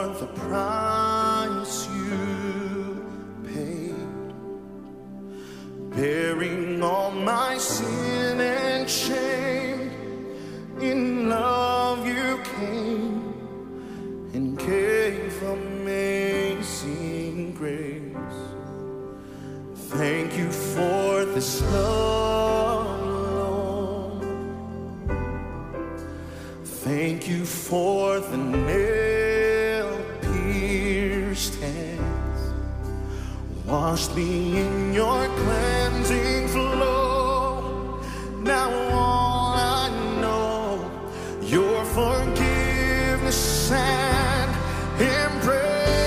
the price you paid, bearing all my sin and shame. In love you came and gave amazing grace. Thank you for this love, Lord. Thank you for the nail-pierced hands. Washed me in your cleansing flow. Now all I know, your forgiveness and embrace.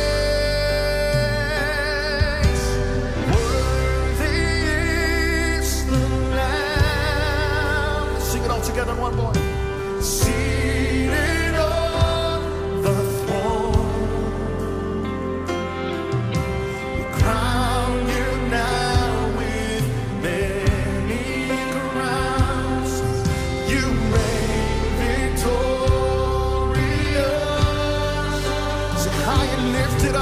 Together one more. Seated on the throne, we crown you now with many crowns. You reign victorious. So high and lifted up.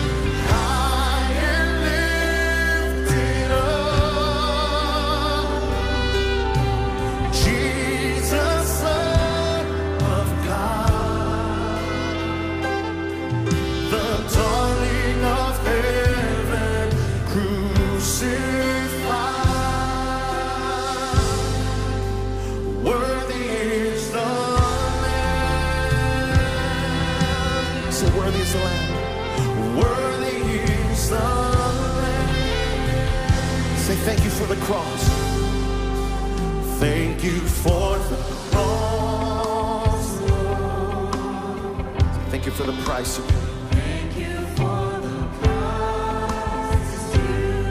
Thank you for the cross. Thank you for the cross. Thank you for the price you paid. Thank you for the price you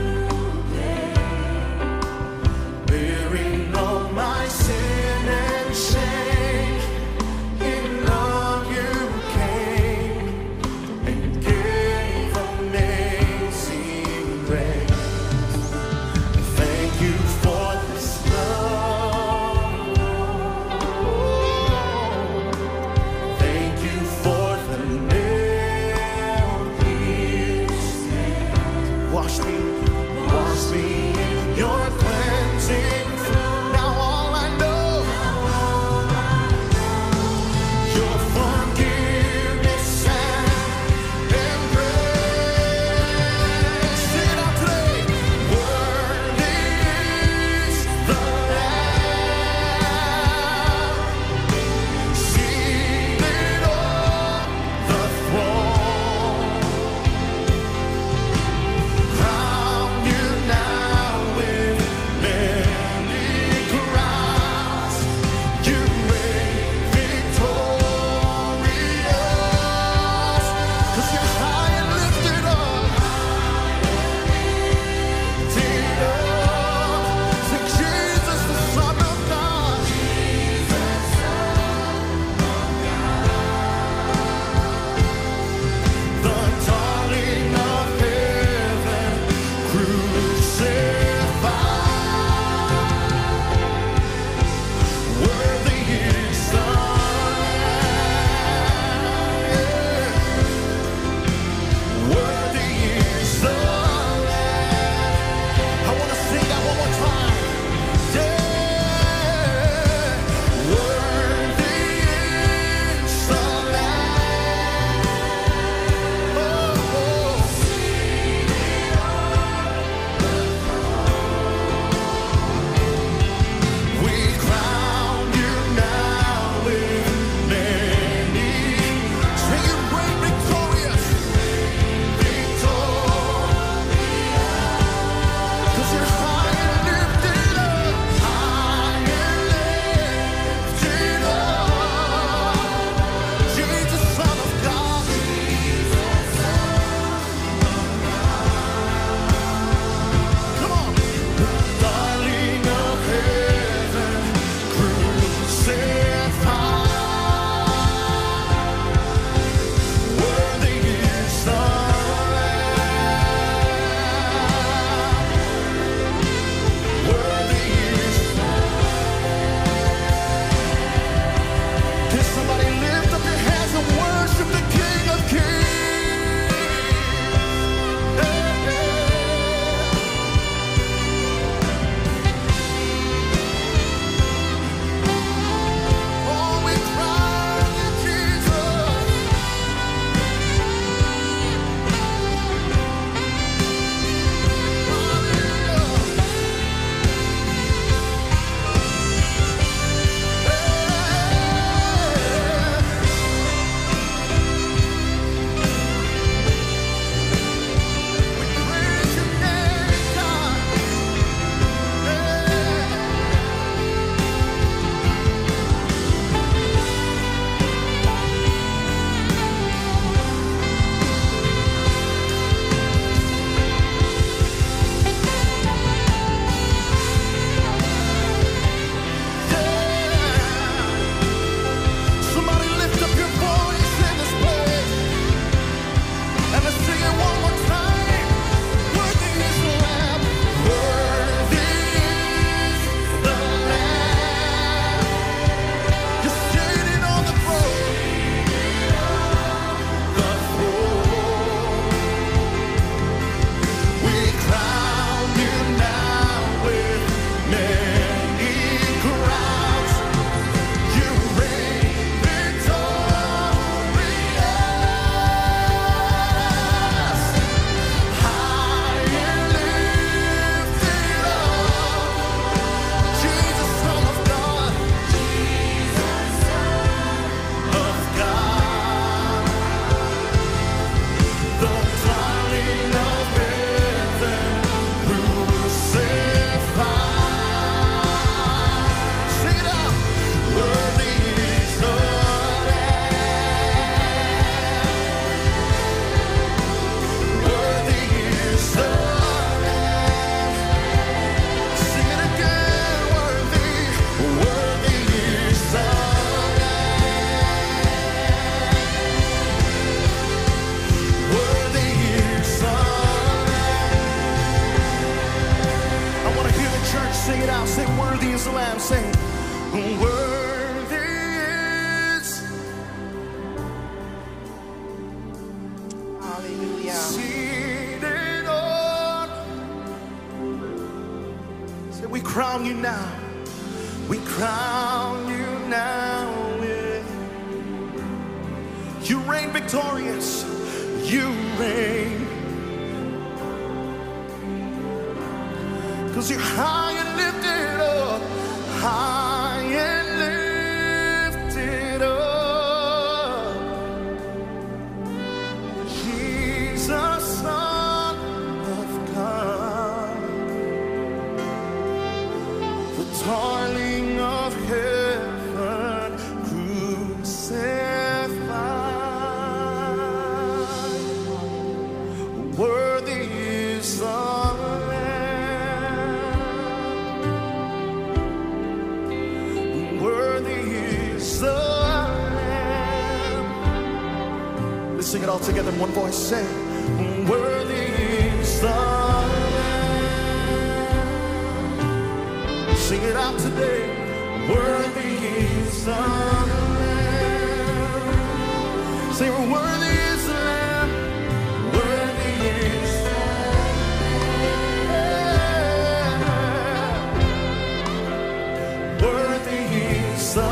paid, bearing all my sin and shame. In love you came and gave amazing grace. Hallelujah. Seated on. Say, we crown you now. We crown you now. You reign victorious. You reign. 'Cause you're high and lifted up. High and lifted up. Jesus, Son of God. The darling of heaven, crucified. Worthy is the Lamb. Worthy is the Lamb. Let's sing it all together in one voice. Say, worthy is the Lamb. Sing it out today. Worthy is the Lamb. Say, worthy is the Lamb. Worthy is the Lamb. Worthy is the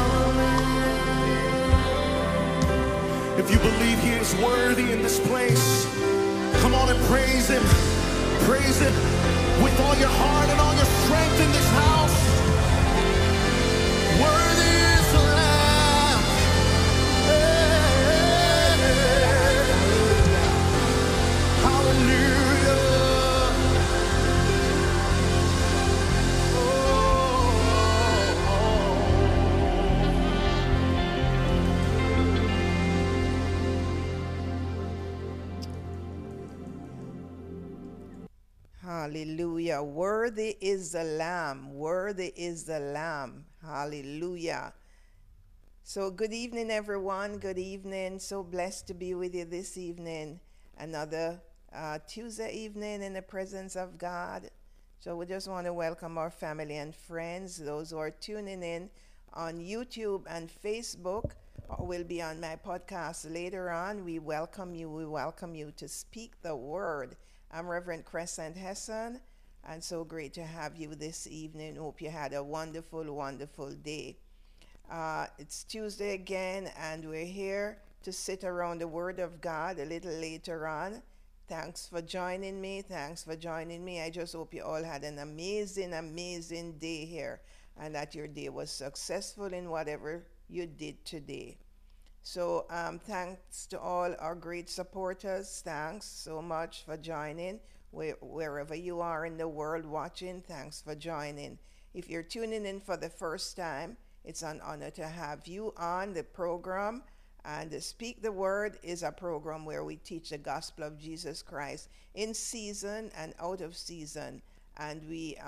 Lamb. If you believe He is worthy in this place, come on and praise Him. Praise Him with all your heart and all your strength in this house. Worthy is the Lamb. Hallelujah. Hallelujah. Worthy is the Lamb. Worthy is the Lamb. Hallelujah. So good evening, everyone. Good evening. So blessed to be with you this evening. Another Tuesday evening in the presence of God. So we just want to welcome our family and friends, those who are tuning in on YouTube and Facebook, or will be on my podcast later on. We welcome you. We welcome you to speak the word. I'm Reverend Crescent Hesson, and so great to have you this evening. Hope you had a wonderful, wonderful day. It's Tuesday again, and we're here to sit around the Word of God a little later on. Thanks for joining me. Thanks for joining me. I just hope you all had an amazing, amazing day here, and that your day was successful in whatever you did today. So thanks to all our great supporters. Thanks so much for joining. Wherever you are in the world watching, thanks for joining. If you're tuning in for the first time, it's an honor to have you on the program. And Speak the Word is a program where we teach the gospel of Jesus Christ in season and out of season. And we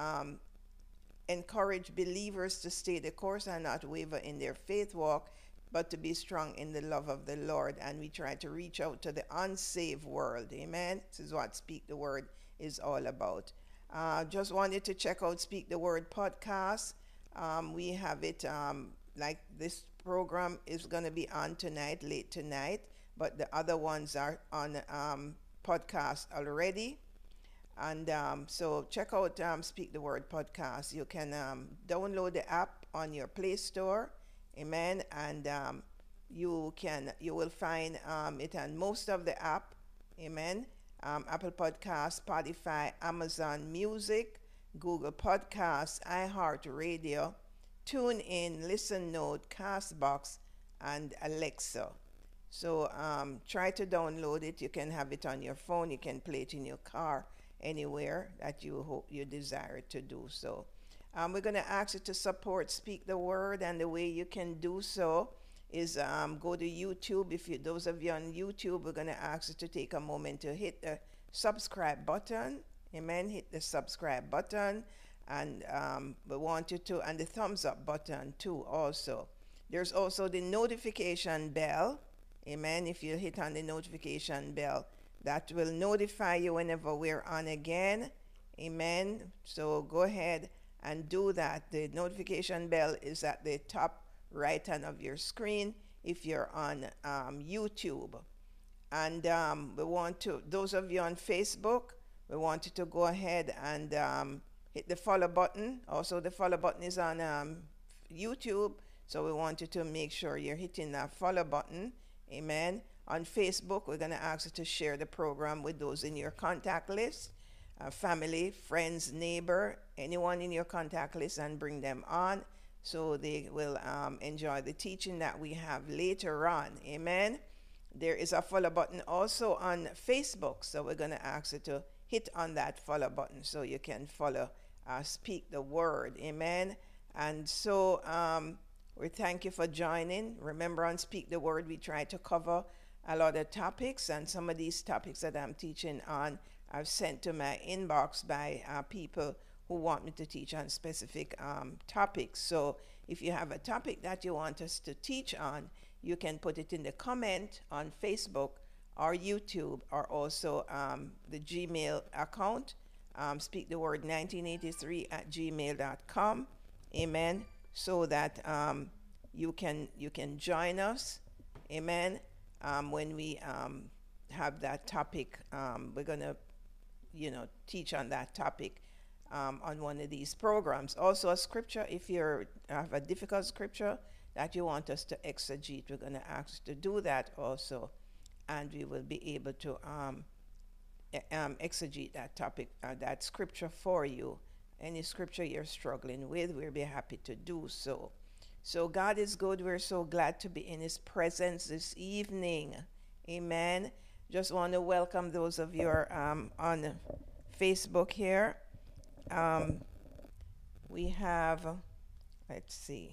encourage believers to stay the course and not waver in their faith walk, but to be strong in the love of the Lord. And we try to reach out to the unsaved world. Amen. This is what Speak the Word is all about. Just wanted to check out Speak the Word podcast. We have it, like this program is going to be on tonight, late tonight, but the other ones are on podcast already. And so check out Speak the Word podcast. You can download the app on your Play Store. Amen. And you will find it on most of the app. Amen. Apple Podcasts, Spotify, Amazon Music, Google Podcasts, iHeartRadio, TuneIn, Listen Note, Castbox, and Alexa. So try to download it. You can have it on your phone. You can play it in your car, anywhere that you desire to do so. We're going to ask you to support Speak the Word, and the way you can do so is go to YouTube. Those of you on YouTube, we're going to ask you to take a moment to hit the subscribe button. Amen. Hit the subscribe button, and we want you to, and the thumbs up button too also. There's also the notification bell. Amen. If you hit on the notification bell, that will notify you whenever we're on again. Amen. So go ahead and do that. The notification bell is at the top right hand of your screen if you're on YouTube. And we want to, those of you on Facebook, we want you to go ahead and hit the follow button. Also, the follow button is on YouTube, so we want you to make sure you're hitting that follow button. Amen. On Facebook, we're going to ask you to share the program with those in your contact list, family, friends, neighbor, anyone in your contact list, and bring them on so they will enjoy the teaching that we have later on. Amen. There is a follow button also on Facebook, so we're going to ask you to hit on that follow button so you can follow Speak the Word. Amen. And so we thank you for joining. Remember, on Speak the Word, we try to cover a lot of topics, and some of these topics that I'm teaching on I've sent to my inbox by people who want me to teach on specific topics. So if you have a topic that you want us to teach on, you can put it in the comment on Facebook or YouTube, or also the Gmail account, speaktheword1983@gmail.com. Amen. So that you can join us. Amen. When we have that topic, we're gonna teach on that topic on one of these programs. Also, a scripture, if you have a difficult scripture that you want us to exegete, we're going to ask to do that also, and we will be able to exegete that topic, that scripture for you. Any scripture you're struggling with, we'll be happy to do so. So God is good. We're so glad to be in his presence this evening. Amen. Just want to welcome those of you on Facebook here. We have, let's see.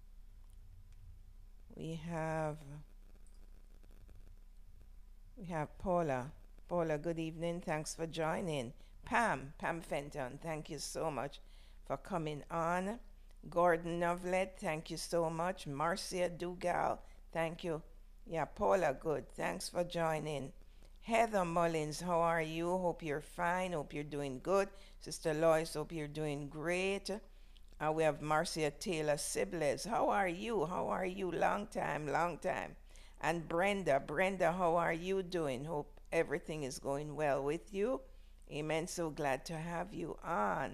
We have Paula. Paula, good evening. Thanks for joining. Pam Fenton, thank you so much for coming on. Gordon Novlet, thank you so much. Marcia Dugal, thank you. Yeah, Paula, good. Thanks for joining. Heather Mullins, how are you? Hope you're fine. Hope you're doing good. Sister Lois, hope you're doing great. We have Marcia Taylor Siblez. How are you? How are you? Long time. And Brenda, how are you doing? Hope everything is going well with you. Amen. So glad to have you on.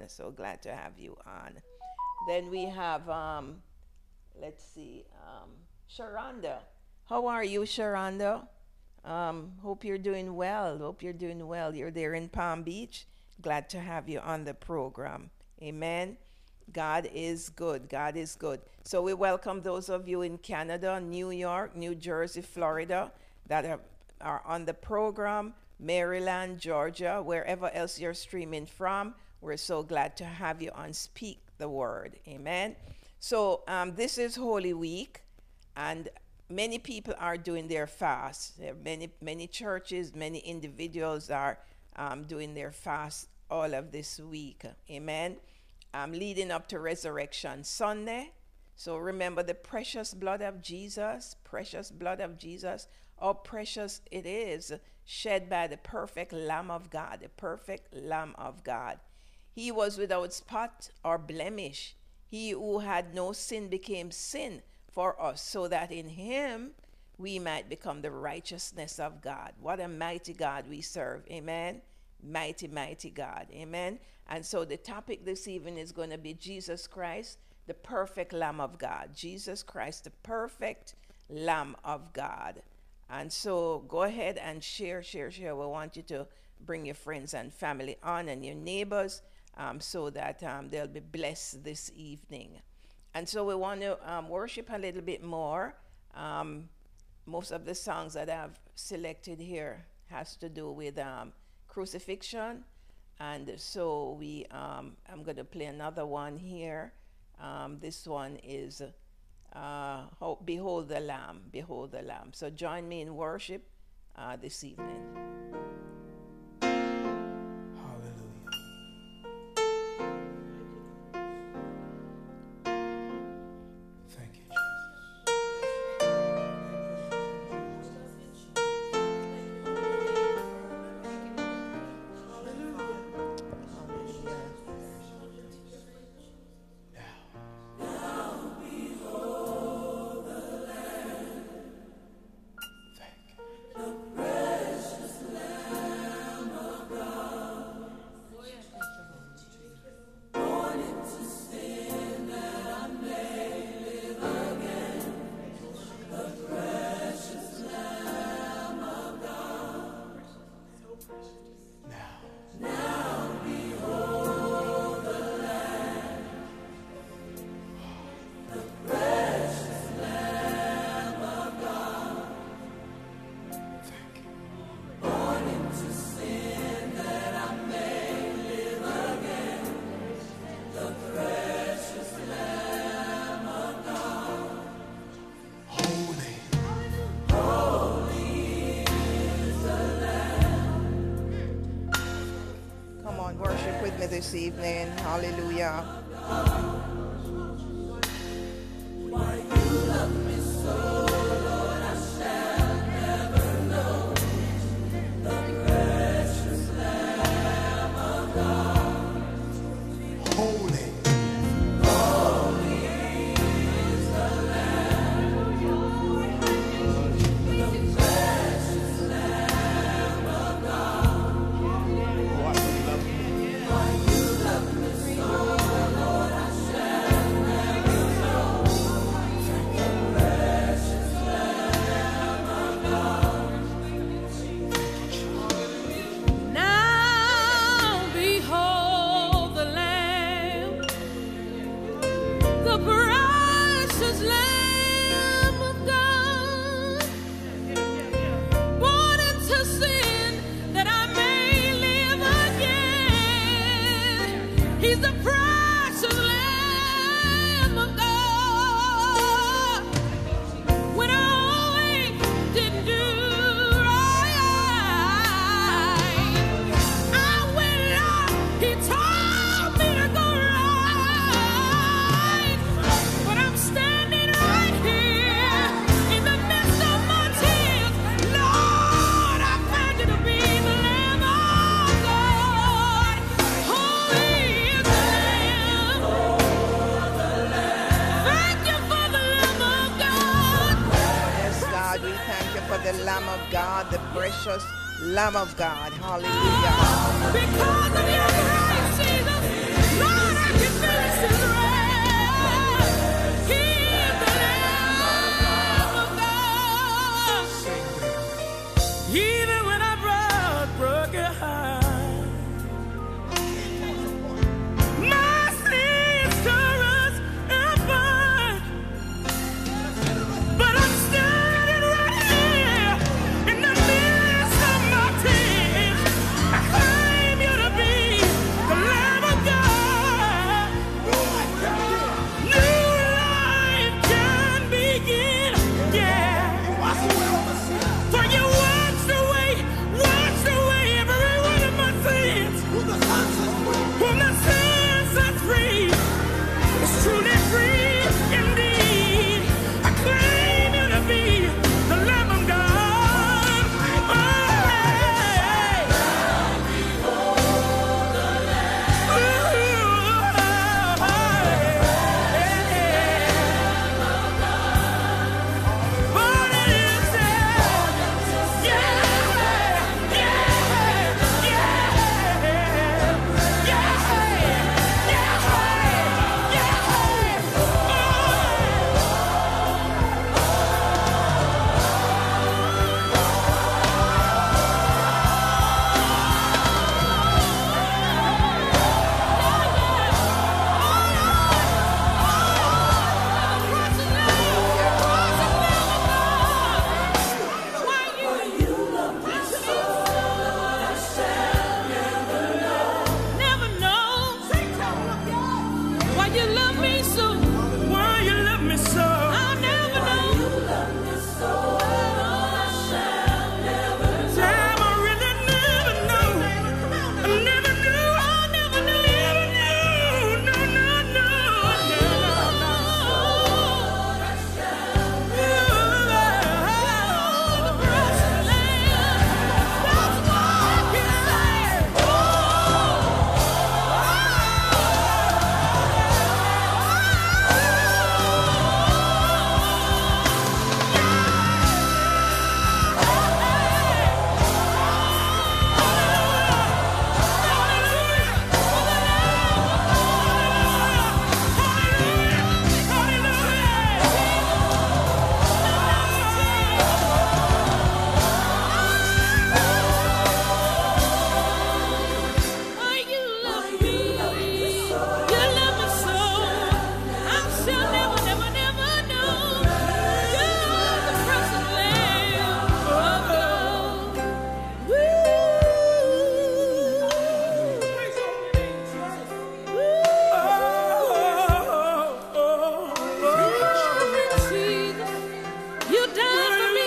Then we have, let's see, Sharonda. How are you, Sharonda? Hope you're doing well. You're there in Palm Beach. Glad to have you on the program. Amen. God is good. So we welcome those of you in Canada, New York, New Jersey, Florida that are on the program, Maryland, Georgia, wherever else you're streaming from. We're so glad to have you on Speak the Word. Amen. So this is Holy Week, and many people are doing their fast. There are many churches, many individuals are doing their fast all of this week. Amen. Leading up to Resurrection Sunday. So remember the precious blood of Jesus. How precious it is, shed by the perfect Lamb of God. He was without spot or blemish. He who had no sin became sin for us, so that in him we might become the righteousness of God. What a mighty God we serve. Amen. Mighty God. Amen. And so the topic this evening is going to be Jesus Christ, the perfect Lamb of God. Jesus Christ, the perfect Lamb of God. And so go ahead and share. We want you to bring your friends and family on, and your neighbors, so that they'll be blessed this evening. And so we want to worship a little bit more. Most of the songs that I've selected here has to do with crucifixion. And so I'm going to play another one here. This one is Behold the Lamb. So join me in worship this evening. The bread this evening. Hallelujah. Lamb of God, hallelujah. Because of your grace, Jesus, Lord, I can finish this race. He's the Lamb of God. Even when I broke your heart, my sins tore us apart, but I'm standing right here in the midst of my tears. I claim you to be the Lamb of God. New life can begin, yeah. For you washed away every one of my sins. Whom the Son set free is truly free indeed. I claim you to be the Lamb of God. Oh, hey. Never know why you love me so. Why you love me so? I'll never know. Time I really never know. I never knew. I never knew. No, no, no,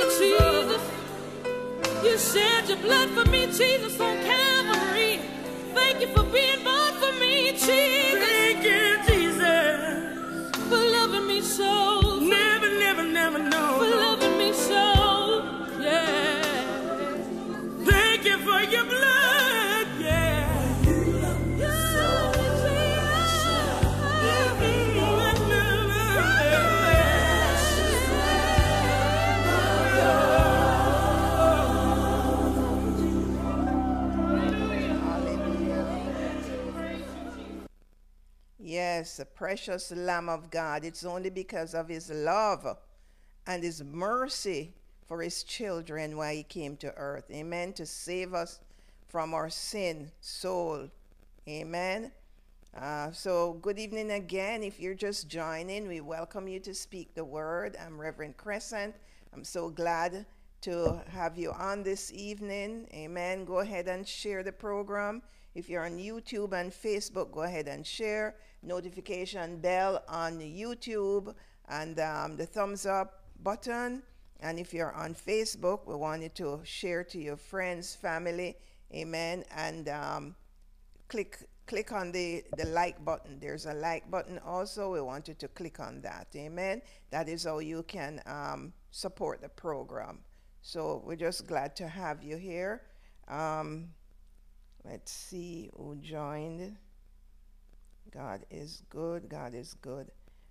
You shed your blood for me, Jesus, on Calvary. Thank you for being born for me, Jesus. Thank you, Jesus. For loving me so. Never, never, never know. For loving me so. Yeah. Thank you for your blood, yeah. Yes, the precious Lamb of God. It's only because of his love and his mercy for his children why he came to earth. Amen. To save us from our sin, soul. Amen. So good evening again. If you're just joining, we welcome you to speak the word. I'm Reverend Crescent. I'm so glad to have you on this evening. Amen. Go ahead and share the program. If you're on YouTube and Facebook, go ahead and share. Notification bell on YouTube and the thumbs up button. And if you're on Facebook, we want you to share to your friends, family. Amen. And click on the like button. There's a like button also. We want you to click on that. Amen. That is how you can support the program. So we're just glad to have you here. Let's see who joined. God is good. God is good.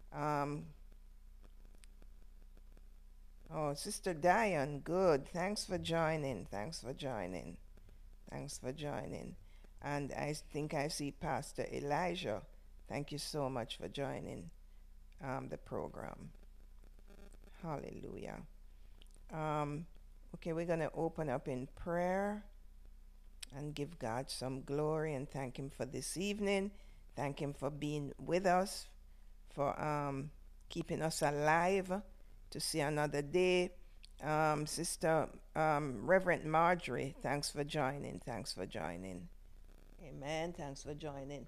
Oh, Sister Diane, good. Thanks for joining. Thanks for joining. Thanks for joining. And I think I see Pastor Elijah. Thank you so much for joining the program. Hallelujah. Okay, we're going to open up in prayer and give God some glory and thank him for this evening. Thank him for being with us, for keeping us alive to see another day. Sister Reverend Marjorie, thanks for joining. Thanks for joining. Amen. Thanks for joining.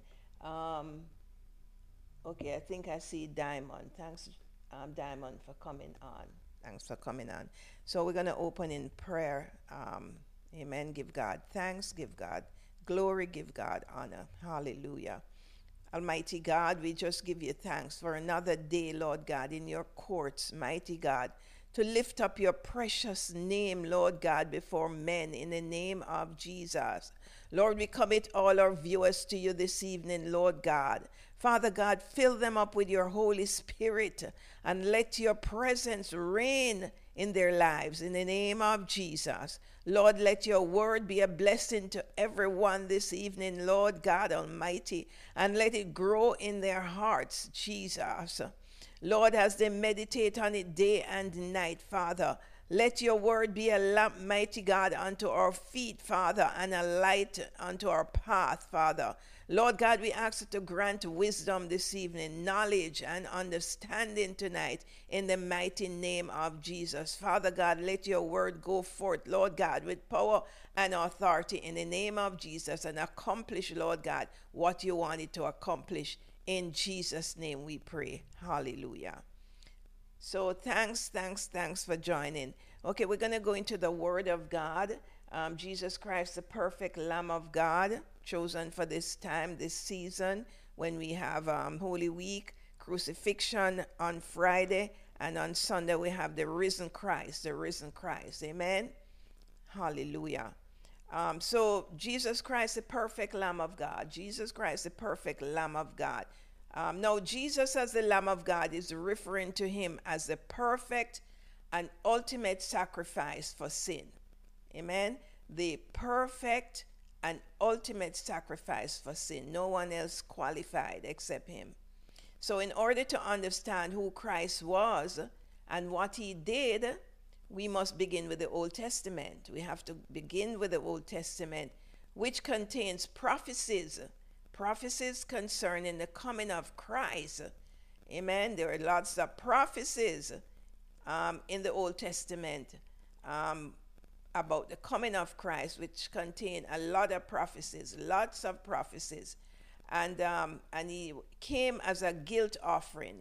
Okay, I think I see Diamond. Thanks, Diamond, for coming on. Thanks for coming on. So we're going to open in prayer. Amen. Give God thanks. Give God glory. Give God honor. Hallelujah. Almighty God, we just give you thanks for another day, Lord God, in your courts, mighty God, to lift up your precious name, Lord God, before men in the name of Jesus. Lord, we commit all our viewers to you this evening, Lord God. Father God, fill them up with your Holy Spirit and let your presence reign in their lives in the name of Jesus. Lord, let your word be a blessing to everyone this evening, Lord God Almighty, and let it grow in their hearts, Jesus. Lord, as they meditate on it day and night, Father, let your word be a lamp, mighty God, unto our feet, Father, and a light unto our path, Father. Lord God, we ask you to grant wisdom this evening, knowledge and understanding tonight in the mighty name of Jesus. Father God, let your word go forth, Lord God, with power and authority in the name of Jesus and accomplish, Lord God, what you wanted to accomplish. In Jesus' name we pray. Hallelujah. So thanks for joining. Okay, we're going to go into the Word of God. Jesus Christ, the perfect Lamb of God, chosen for this time, this season, when we have Holy Week, crucifixion on Friday, and on Sunday we have the risen Christ, Amen. Hallelujah. So Jesus Christ, the perfect Lamb of God. Jesus Christ, the perfect Lamb of God. Now, Jesus as the Lamb of God is referring to him as the perfect and ultimate sacrifice for sin. Amen. The perfect and ultimate sacrifice for sin. No one else qualified except him. So in order to understand who Christ was and what he did, we must begin with the Old Testament. We have to begin with the Old Testament, which contains prophecies concerning the coming of Christ. Amen. There are lots of prophecies in the Old Testament about the coming of Christ, which contain a lot of prophecies, lots of prophecies. And he came as a guilt offering.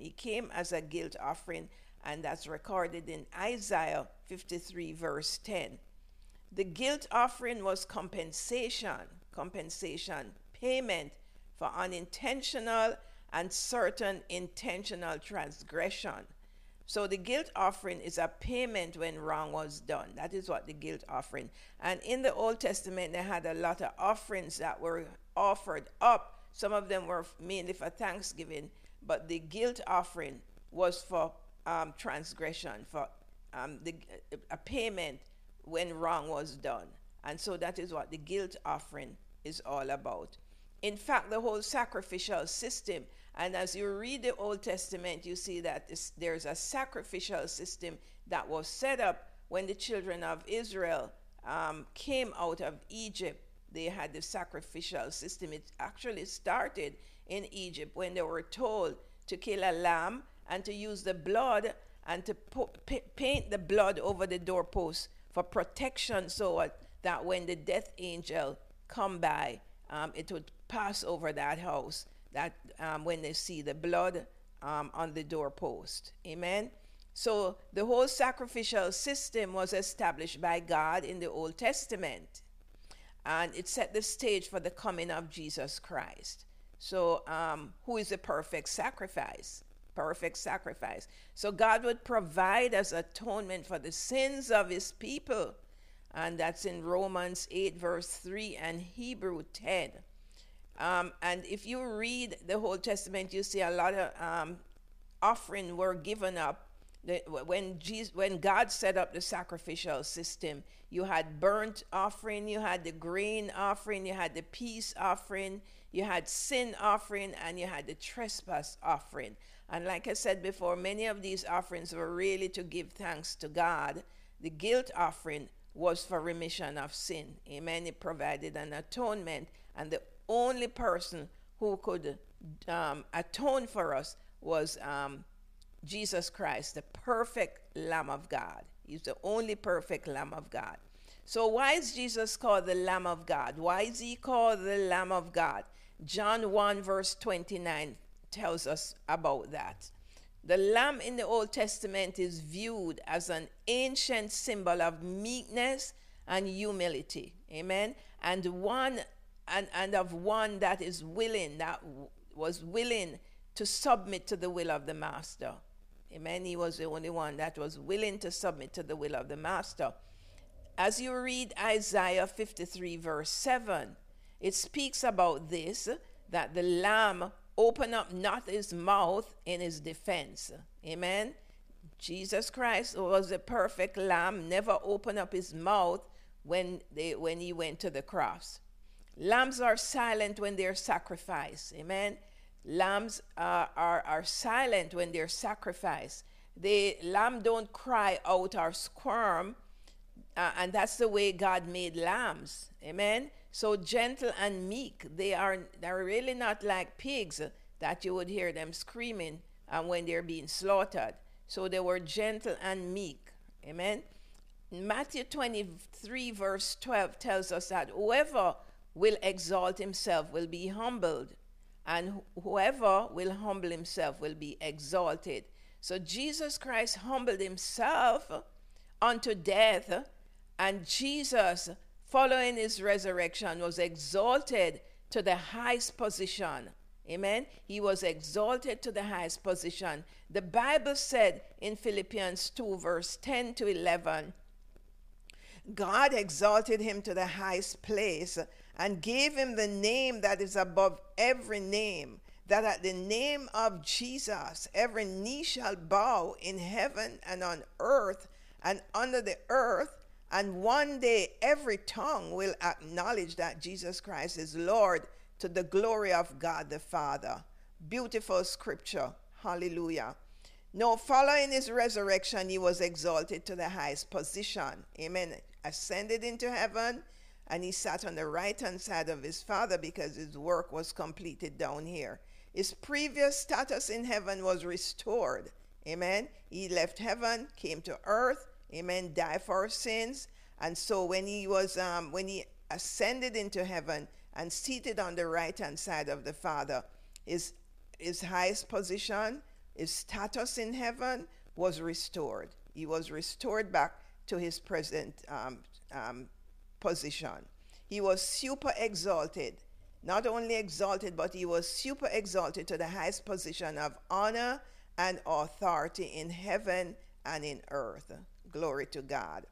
And that's recorded in Isaiah 53, verse 10. The guilt offering was compensation payment for unintentional and certain intentional transgression. So the guilt offering is a payment when wrong was done. That is what the guilt offering. And in the Old Testament, they had a lot of offerings that were offered up. Some of them were mainly for thanksgiving, but the guilt offering was for transgression, for a payment when wrong was done. And so that is what the guilt offering is all about. In fact, the whole sacrificial system, and as you read the Old Testament, you see that there's a sacrificial system that was set up when the children of Israel came out of Egypt. They had the sacrificial system. It actually started in Egypt when they were told to kill a lamb and to use the blood and to paint the blood over the doorpost for protection, so that when the death angel come by, it would pass over that house, that when they see the blood on the doorpost. Amen. So the whole sacrificial system was established by God in the Old Testament, and it set the stage for the coming of Jesus Christ. So who is the perfect sacrifice? Perfect sacrifice. So God would provide as atonement for the sins of his people. And that's in Romans 8 verse 3 and Hebrew 10. And if you read the Old Testament, you see a lot of offering were given up. When God set up the sacrificial system, you had burnt offering, you had the grain offering, you had the peace offering, you had sin offering, and you had the trespass offering. And like I said before, many of these offerings were really to give thanks to God. The guilt offering was for remission of sin. Amen. It provided an atonement, and the only person who could atone for us was Jesus Christ, the perfect Lamb of God. He's the only perfect Lamb of God. So why is Jesus called the Lamb of God? Why is he called the Lamb of God? John 1 verse 29 tells us about that. The lamb in the Old Testament is viewed as an ancient symbol of meekness and humility. Amen. And of one that is willing, that was willing to submit to the will of the master. Amen. He was the only one that was willing to submit to the will of the master. As you read Isaiah 53 verse 7, it speaks about this, that the lamb open up not his mouth in his defense. Amen. Jesus Christ was the perfect lamb, never opened up his mouth when he went to the cross. Lambs are silent when they're sacrificed. Amen. Lambs are silent when they're sacrificed. The lamb don't cry out or squirm, and that's the way God made lambs. Amen. So gentle and meek. They're really not like pigs that you would hear them screaming when they're being slaughtered. So they were gentle and meek. Amen. Matthew 23 verse 12 tells us that whoever will exalt himself will be humbled, and whoever will humble himself will be exalted. So Jesus Christ humbled himself unto death, and Jesus, following his resurrection, was exalted to the highest position. Amen. He was exalted to the highest position. The Bible said in Philippians 2 verse 10 to 11, God exalted him to the highest place and gave him the name that is above every name, that at the name of Jesus every knee shall bow in heaven and on earth and under the earth, and one day every tongue will acknowledge that Jesus Christ is Lord, to the glory of God the Father. Beautiful scripture. Hallelujah. Now, following his resurrection, he was exalted to the highest position. Amen. Ascended into heaven, and he sat on the right-hand side of his Father because his work was completed down here. His previous status in heaven was restored. Amen. He left heaven, came to earth. Amen. Died for our sins. And so when he ascended into heaven and seated on the right-hand side of the Father, his highest position, his status in heaven was restored. He was restored back to his present position. He was super exalted. not only exalted, but he was super exalted to the highest position of honor and authority in heaven and in earth. Glory to God.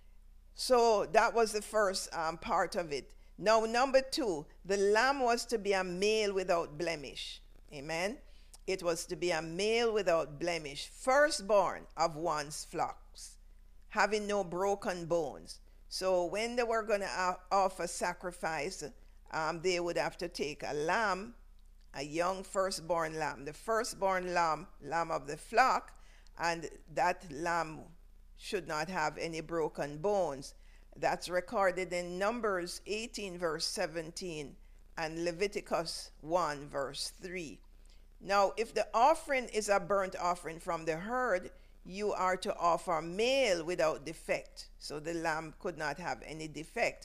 So that was the first part of it. Now, number 2, the lamb was to be a male without blemish. Amen. It was to be a male without blemish, firstborn of one's flocks, having no broken bones. So when they were going to offer sacrifice, they would have to take a lamb, a young firstborn lamb, the firstborn lamb of the flock, and that lamb should not have any broken bones. That's recorded in Numbers 18 verse 17 and Leviticus 1 verse 3. Now, if the offering is a burnt offering from the herd, you are to offer male without defect. So the lamb could not have any defect.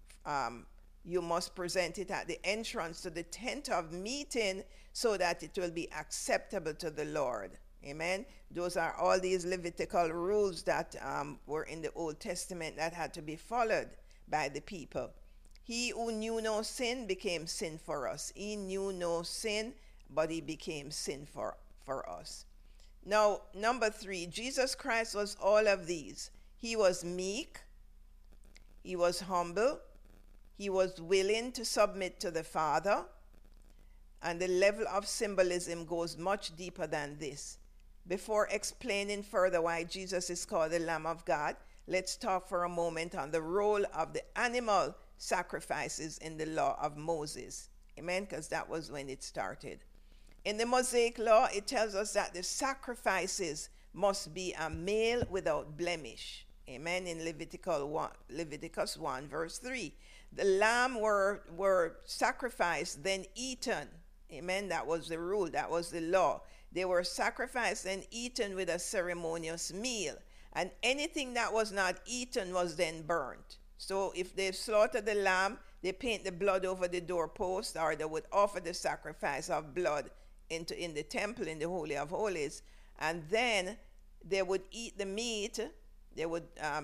You must present it at the entrance to the tent of meeting so that it will be acceptable to the Lord. Amen. Those are all these Levitical rules that were in the Old Testament that had to be followed by the people. He who knew no sin became sin for us. He knew no sin, but he became sin for us. Now, number 3, Jesus Christ was all of these. He was meek. He was humble. He was willing to submit to the Father. And the level of symbolism goes much deeper than this. Before explaining further why Jesus is called the Lamb of God, let's talk for a moment on the role of the animal sacrifices in the law of Moses. Amen? Because that was when it started. In the Mosaic law, it tells us that the sacrifices must be a male without blemish. Amen? In Leviticus 1 verse 3. The lamb were sacrificed, then eaten. Amen? That was the rule. That was the law. They were sacrificed and eaten with a ceremonious meal. And anything that was not eaten was then burnt. So if they slaughtered the lamb, they paint the blood over the doorpost, or they would offer the sacrifice of blood in the temple, in the Holy of Holies. And then they would eat the meat. They would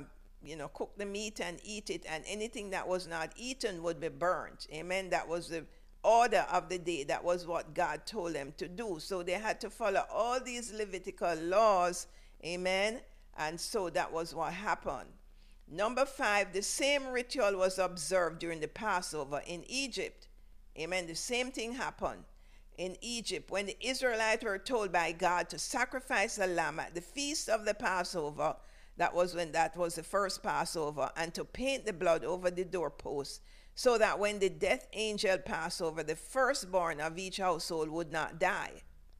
cook the meat and eat it. And anything that was not eaten would be burnt. Amen. That was the order of the day. That was what God told them to do. So they had to follow all these Levitical laws. Amen. And so that was what happened. Number 5, the same ritual was observed during the Passover in Egypt. Amen. The same thing happened in Egypt when the Israelites were told by God to sacrifice a lamb at the feast of the Passover. That was the first Passover, and to paint the blood over the doorpost, so that when the death angel passed over, the firstborn of each household would not die.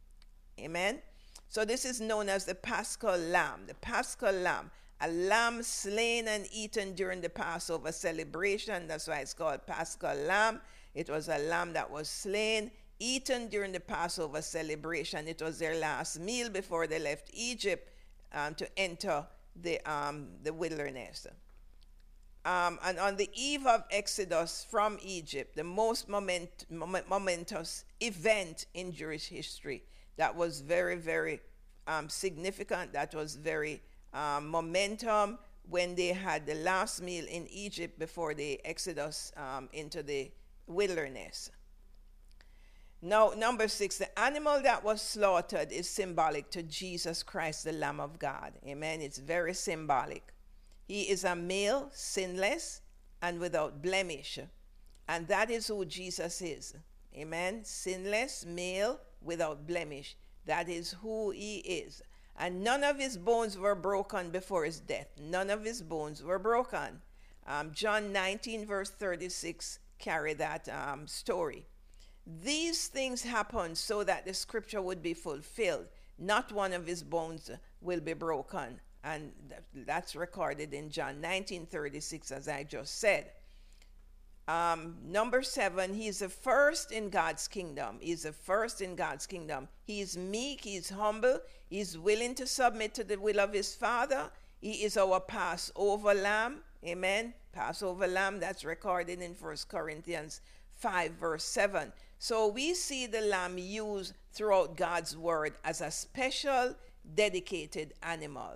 Amen. So this is known as the Paschal Lamb. The Paschal Lamb, a lamb slain and eaten during the Passover celebration. That's why it's called Paschal Lamb. It was a lamb that was slain, eaten during the Passover celebration. It was their last meal before they left Egypt to enter the wilderness. And on the eve of Exodus from Egypt, the most momentous event in Jewish history, that was very, very significant, that was very momentum, when they had the last meal in Egypt before the Exodus into the wilderness. Now, number 6, the animal that was slaughtered is symbolic to Jesus Christ, the Lamb of God. Amen. It's very symbolic. He is a male, sinless, and without blemish. And that is who Jesus is. Amen. Sinless, male, without blemish. That is who he is. And none of his bones were broken before his death. None of his bones were broken. John 19 verse 36 carry that story. These things happened so that the scripture would be fulfilled. Not one of his bones will be broken. And that's recorded in John 19:36, as I just said. Number 7, he's the first in God's kingdom. He's the first in God's kingdom. He's meek, he's humble, he's willing to submit to the will of his Father. He is our Passover lamb. Amen. Passover lamb, that's recorded in 1 Corinthians 5 verse 7. So we see the lamb used throughout God's word as a special, dedicated animal.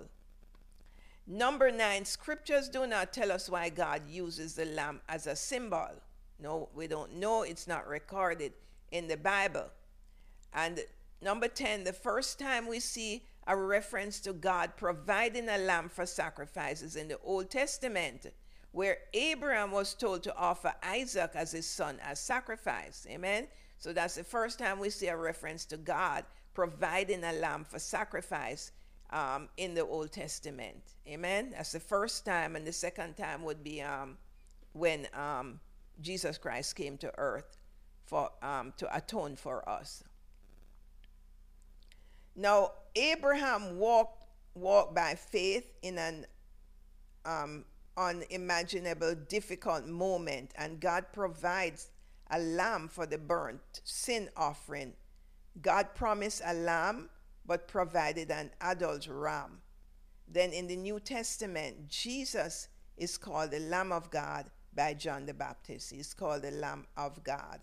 Number 9, scriptures do not tell us why God uses the lamb as a symbol. No, we don't know. It's not recorded in the Bible. And number 10, the first time we see a reference to God providing a lamb for sacrifices in the Old Testament, where Abraham was told to offer Isaac as his son as sacrifice. Amen? So that's the first time we see a reference to God providing a lamb for sacrifice in the Old Testament. Amen? That's the first time, and the second time would be when Jesus Christ came to earth for to atone for us. Now, Abraham walked by faith in an unimaginable, difficult moment, and God provides a lamb for the burnt sin offering. God promised a lamb, but provided an adult ram. Then in the New Testament, Jesus is called the Lamb of God by John the Baptist. He's called the Lamb of God.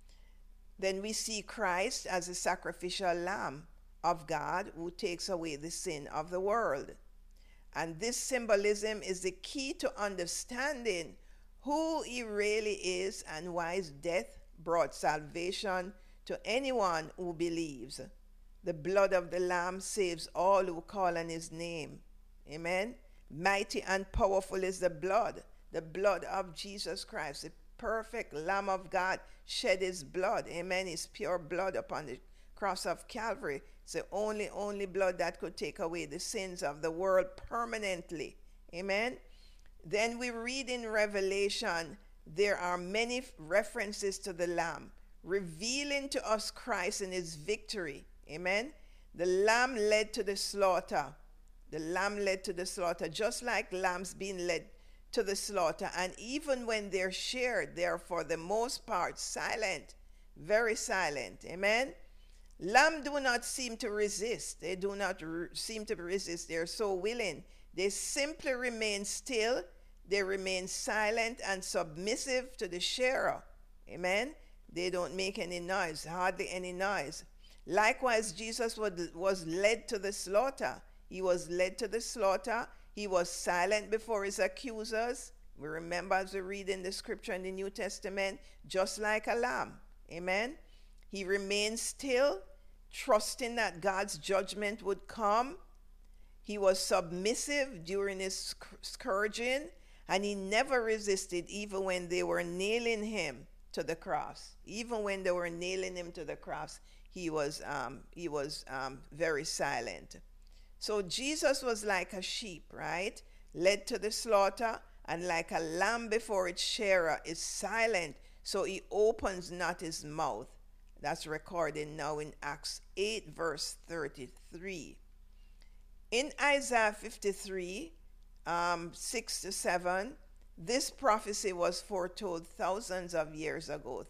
Then we see Christ as a sacrificial lamb of God who takes away the sin of the world. And this symbolism is the key to understanding who he really is and why his death brought salvation to anyone who believes. The blood of the Lamb saves all who call on his name. Amen. Mighty and powerful is the blood of Jesus Christ, the perfect Lamb of God, shed his blood. Amen. His pure blood upon the cross of Calvary. It's the only blood that could take away the sins of the world permanently. Amen. Then we read in Revelation, there are many references to the Lamb, revealing to us Christ and his victory. Amen. The Lamb led to the slaughter. The Lamb led to the slaughter, just like lambs being led to the slaughter. And even when they're sheared, they're for the most part silent, very silent. Amen. Lamb do not seem to resist. They do not seem to resist. They're so willing. They simply remain still. They remain silent and submissive to the shearer. Amen. They don't make any noise, hardly any noise. Likewise, Jesus was led to the slaughter. He was led to the slaughter. He was silent before his accusers. We remember as we read in the scripture in the New Testament, just like a lamb. Amen. He remained still, trusting that God's judgment would come. He was submissive during his scourging, and he never resisted even when they were nailing him to the cross. Even when they were nailing him to the cross, he was very silent. So Jesus was like a sheep, right? Led to the slaughter, and like a lamb before its shearer is silent, so he opens not his mouth. That's recorded now in Acts 8, verse 33. In Isaiah 53, 6 to 7, this prophecy was foretold thousands of years ago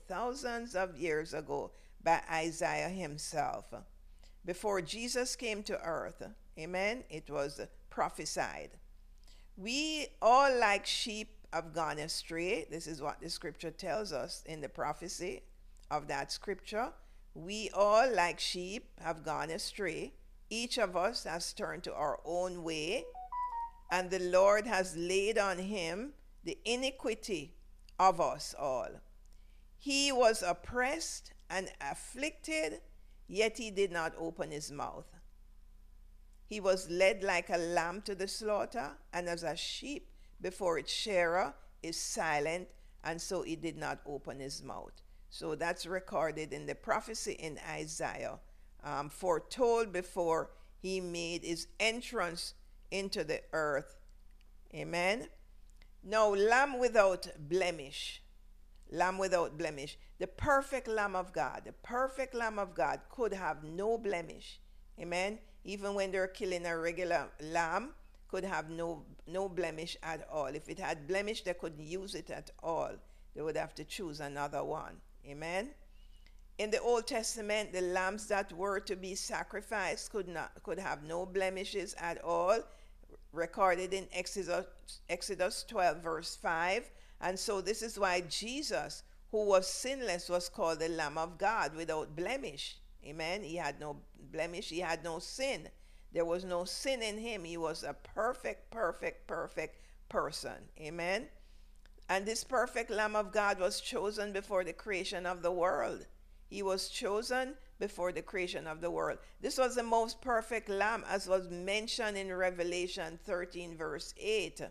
by Isaiah himself. Before Jesus came to earth, amen, it was prophesied. We all like sheep have gone astray. This is what the scripture tells us in the prophecy of that scripture. We all like sheep have gone astray. Each of us has turned to our own way, and the Lord has laid on him the iniquity of us all. He was oppressed and afflicted, yet he did not open his mouth. He was led like a lamb to the slaughter, and as a sheep before its shearer is silent, and so he did not open his mouth. So that's recorded in the prophecy in Isaiah, foretold before he made his entrance into the earth. Amen. Now, lamb without blemish. Lamb without blemish. The perfect Lamb of God. The perfect Lamb of God could have no blemish. Amen. Even when they're killing a regular lamb, could have no blemish at all. If it had blemish, they couldn't use it at all. They would have to choose another one. Amen. In the Old Testament, the lambs that were to be sacrificed could have no blemishes at all, recorded in Exodus 12, verse 5. And so this is why Jesus, who was sinless, was called the Lamb of God without blemish. Amen. He had no blemish. He had no sin. There was no sin in him. He was a perfect person. Amen. And this perfect Lamb of God was chosen before the creation of the world. He was chosen before the creation of the world. This was the most perfect Lamb, as was mentioned in Revelation 13, verse 8.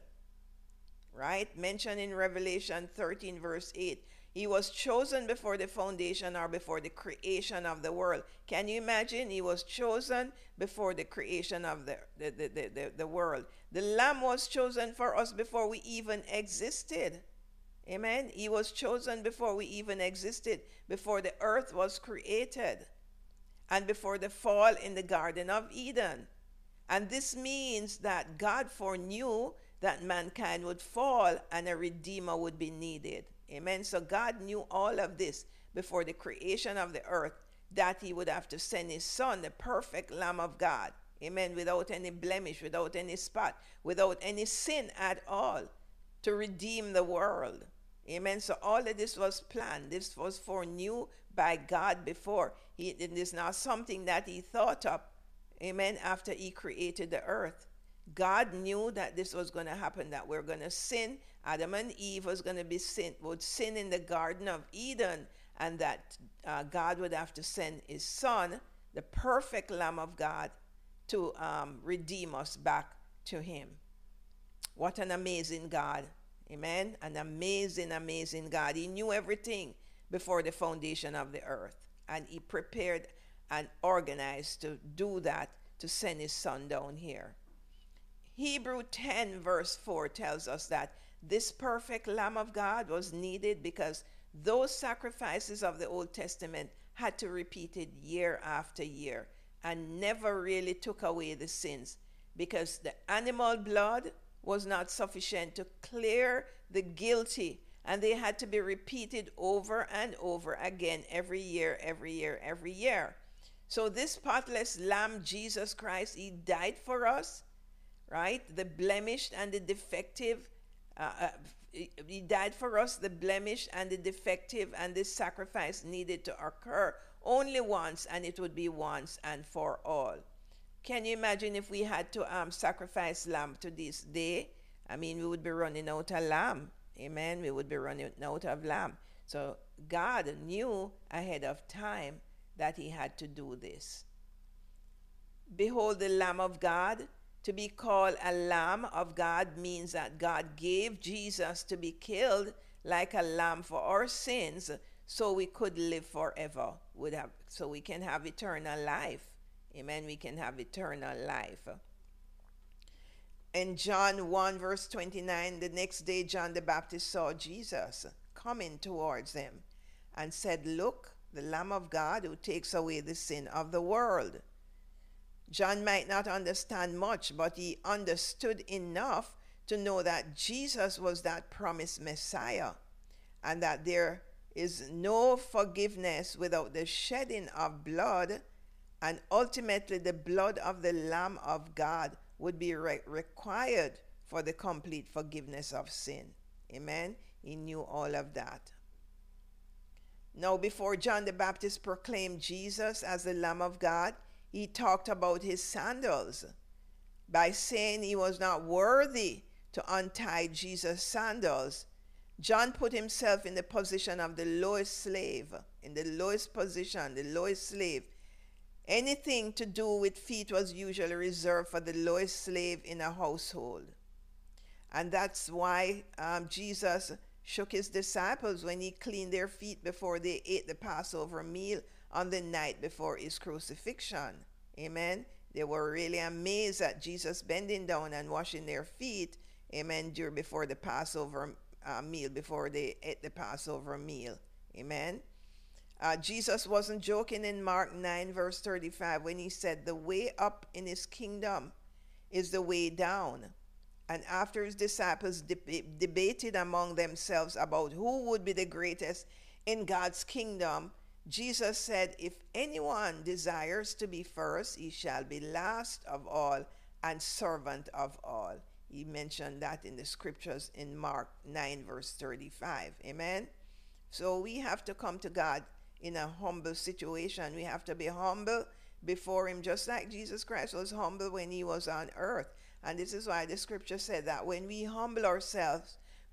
Right? Mentioned in Revelation 13, verse 8. He was chosen before the foundation or before the creation of the world. Can you imagine? He was chosen before the creation of the world. The Lamb was chosen for us before we even existed. Amen. He was chosen before we even existed, before the earth was created, and before the fall in the Garden of Eden. And this means that God foreknew that mankind would fall and a redeemer would be needed. Amen. So God knew all of this before the creation of the earth, that he would have to send his son, the perfect Lamb of God. Amen. Without any blemish, without any spot, without any sin at all, to redeem the world. Amen. So all of this was planned. This was foreknew by God before. It is not something that he thought up, amen, after he created the earth. God knew that this was going to happen, that we're going to sin. Adam and Eve would sin in the Garden of Eden, and that God would have to send his son, the perfect Lamb of God, to redeem us back to him. What an amazing God. Amen. An amazing, amazing God. He knew everything before the foundation of the earth. And he prepared and organized to do that, to send his son down here. Hebrews 10 verse 4 tells us that this perfect Lamb of God was needed because those sacrifices of the Old Testament had to repeat it year after year and never really took away the sins, because the animal blood was not sufficient to clear the guilty, and they had to be repeated over and over again every year, every year, every year. So this spotless Lamb, Jesus Christ, he died for us, right? The blemished and the defective. He died for us, the blemished and the defective, and this sacrifice needed to occur only once, and it would be once and for all. Can you imagine if we had to sacrifice lamb to this day? I mean, we would be running out of lamb. Amen. We would be running out of lamb. So God knew ahead of time that he had to do this. Behold the Lamb of God. To be called a Lamb of God means that God gave Jesus to be killed like a lamb for our sins, so we could live forever. So we can have eternal life. Amen. We can have eternal life. In John 1 verse 29, the next day John the Baptist saw Jesus coming towards him and said, "Look, the Lamb of God who takes away the sin of the world." John might not understand much, but he understood enough to know that Jesus was that promised Messiah, and that there is no forgiveness without the shedding of blood, and ultimately the blood of the Lamb of God would be required for the complete forgiveness of sin. Amen. He knew all of that. Now, before John the Baptist proclaimed Jesus as the Lamb of God, he talked about his sandals by saying he was not worthy to untie Jesus' sandals. John put himself in the position of the lowest slave, in the lowest position, the lowest slave. Anything to do with feet was usually reserved for the lowest slave in a household. And that's why Jesus shook his disciples when he cleaned their feet before they ate the Passover meal on the night before his crucifixion. Amen. They were really amazed at Jesus bending down and washing their feet. Amen. Before the Passover meal, before they ate the Passover meal. Amen. Jesus wasn't joking in Mark 9 verse 35 when he said, "The way up in his kingdom is the way down." And after his disciples debated among themselves about who would be the greatest in God's kingdom, Jesus said, "If anyone desires to be first, he shall be last of all and servant of all." He mentioned that in the scriptures in Mark 9 verse 35. Amen. So we have to come to God in a humble situation. We have to be humble before him, just like Jesus Christ was humble when he was on earth. And this is why the scripture said that when we humble ourselves,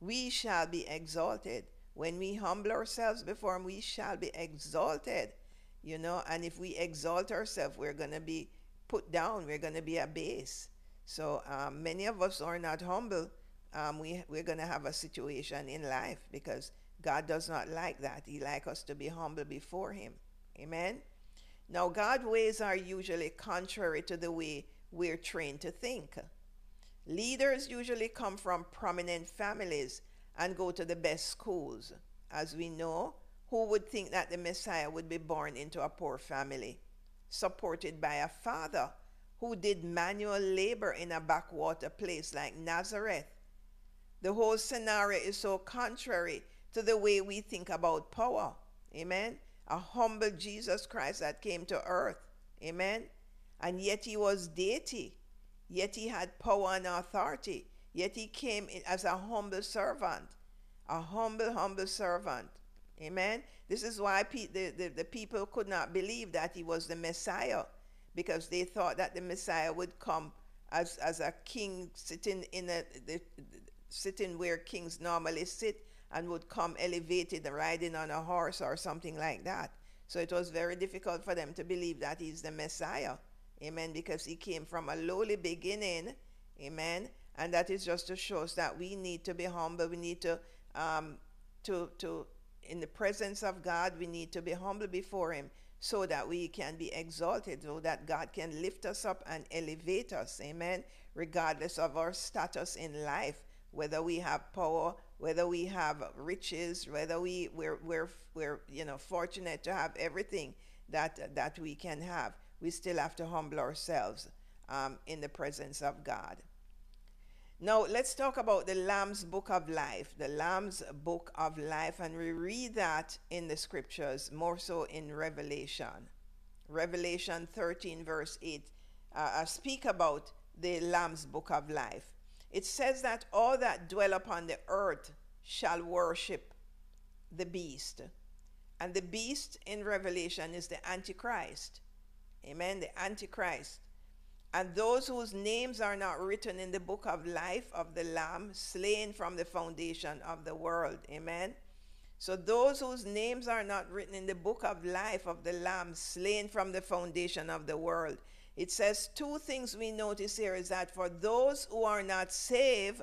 we shall be exalted. When we humble ourselves before him, we shall be exalted. You know, and if we exalt ourselves, we're going to be put down. We're going to be abased. So many of us are not humble. We're going to have a situation in life because God does not like that. He likes us to be humble before him. Amen. Now, God's ways are usually contrary to the way we're trained to think. Leaders usually come from prominent families and go to the best schools. As we know, who would think that the Messiah would be born into a poor family, supported by a father who did manual labor in a backwater place like Nazareth? The whole scenario is so contrary to the way we think about power. Amen. A humble Jesus Christ that came to earth. Amen. And yet he was deity. Yet he had power and authority. Yet he came as a humble servant. A humble servant. Amen. This is why the people could not believe that he was the Messiah, because they thought that the Messiah would come as a king sitting sitting where kings normally sit, and would come elevated riding on a horse or something like that. So it was very difficult for them to believe that he's the Messiah. Amen. Because he came from a lowly beginning. Amen. And that is just to show us that we need to be humble. We need to in the presence of God, we need to be humble before him so that we can be exalted, so that God can lift us up and elevate us. Amen. Regardless of our status in life, whether we have power, whether we have riches, whether we're fortunate to have everything that we can have, we still have to humble ourselves in the presence of God. Now, let's talk about the Lamb's Book of Life. The Lamb's Book of Life, and we read that in the scriptures, more so in Revelation. Revelation 13, verse 8, speak about the Lamb's Book of Life. It says that all that dwell upon the earth shall worship the beast. And the beast in Revelation is the Antichrist. Amen, the Antichrist. And those whose names are not written in the book of life of the Lamb, slain from the foundation of the world. Amen. So those whose names are not written in the book of life of the Lamb, slain from the foundation of the world. It says two things we notice here is that for those who are not saved,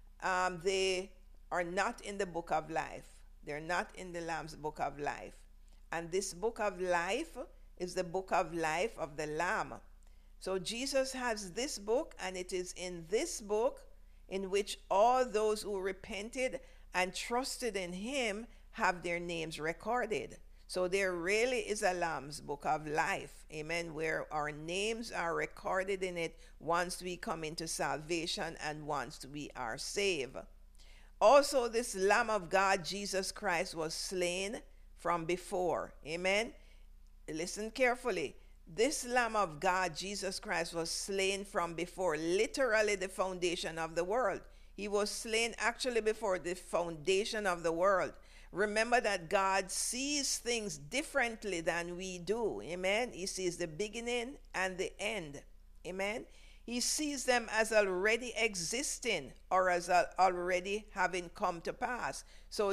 they are not in the book of life. They're not in the Lamb's book of life. And this book of life is the book of life of the Lamb. So Jesus has this book, and it is in this book in which all those who repented and trusted in him have their names recorded. So there really is a Lamb's Book of Life, amen, where our names are recorded in it once we come into salvation and once we are saved. Also, this Lamb of God, Jesus Christ, was slain from before, amen. Listen carefully. This Lamb of God, Jesus Christ, was slain from before, literally the foundation of the world. He was slain actually before the foundation of the world. Remember that God sees things differently than we do. Amen. He sees the beginning and the end. Amen. He sees them as already existing or as already having come to pass. So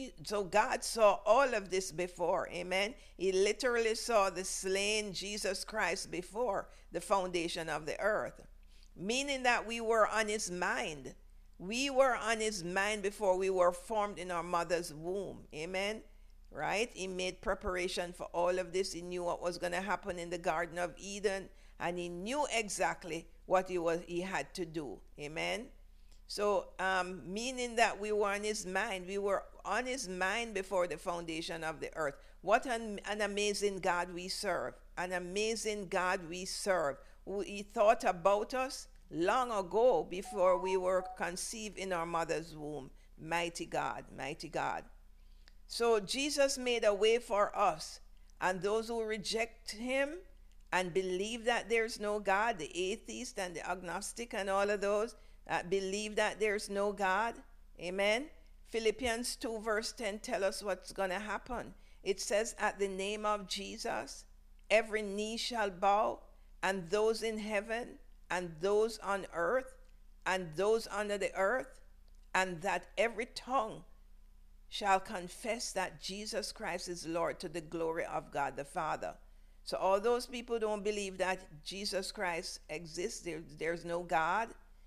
God saw all of this before. Amen. He literally saw the slain Jesus Christ before the foundation of the earth, meaning that we were on his mind. We were on his mind before we were formed in our mother's womb. Amen. Right? He made preparation for all of this. He knew what was going to happen in the Garden of Eden, and he knew exactly what he had to do. Amen. So meaning that we were on his mind. We were on his mind before the foundation of the earth. What an amazing God we serve. An amazing God we serve. He thought about us long ago before we were conceived in our mother's womb. Mighty God, mighty God. So Jesus made a way for us, and those who reject him and believe that there's no God, the atheist and the agnostic and all of those that believe that there's no God. Amen. Philippians 2 verse 10 tell us what's going to happen. It says, at the name of Jesus, every knee shall bow, and those in heaven and those on earth and those under the earth, and that every tongue shall confess that Jesus Christ is Lord, to the glory of God the Father. So all those people don't believe that Jesus Christ exists, there's no God.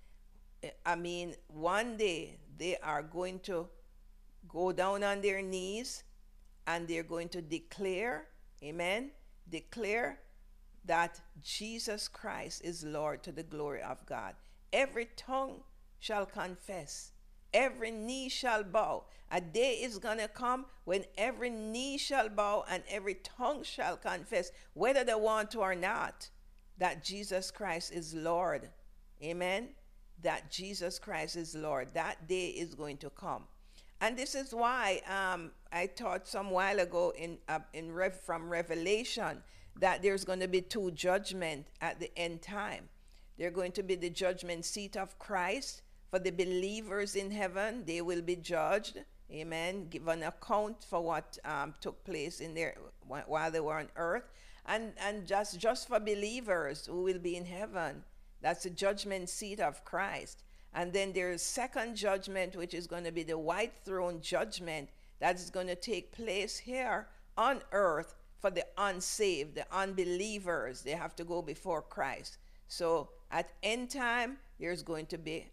I mean, one day they are going to go down on their knees and they're going to declare, amen, declare that Jesus Christ is Lord, to the glory of God. Every tongue shall confess, every knee shall bow. A day is going to come when every knee shall bow and every tongue shall confess, whether they want to or not, that Jesus Christ is Lord. Amen? That Jesus Christ is Lord. That day is going to come. And this is why I taught some while ago from Revelation that there's going to be two judgments at the end time. There's going to be the judgment seat of Christ. For the believers in heaven, they will be judged. Amen. Give an account for what took place in there while they were on earth. And just for believers who will be in heaven, that's the judgment seat of Christ. And then there's second judgment, which is going to be the white throne judgment that is going to take place here on earth for the unsaved, the unbelievers. They have to go before Christ. So at end time, there's going to be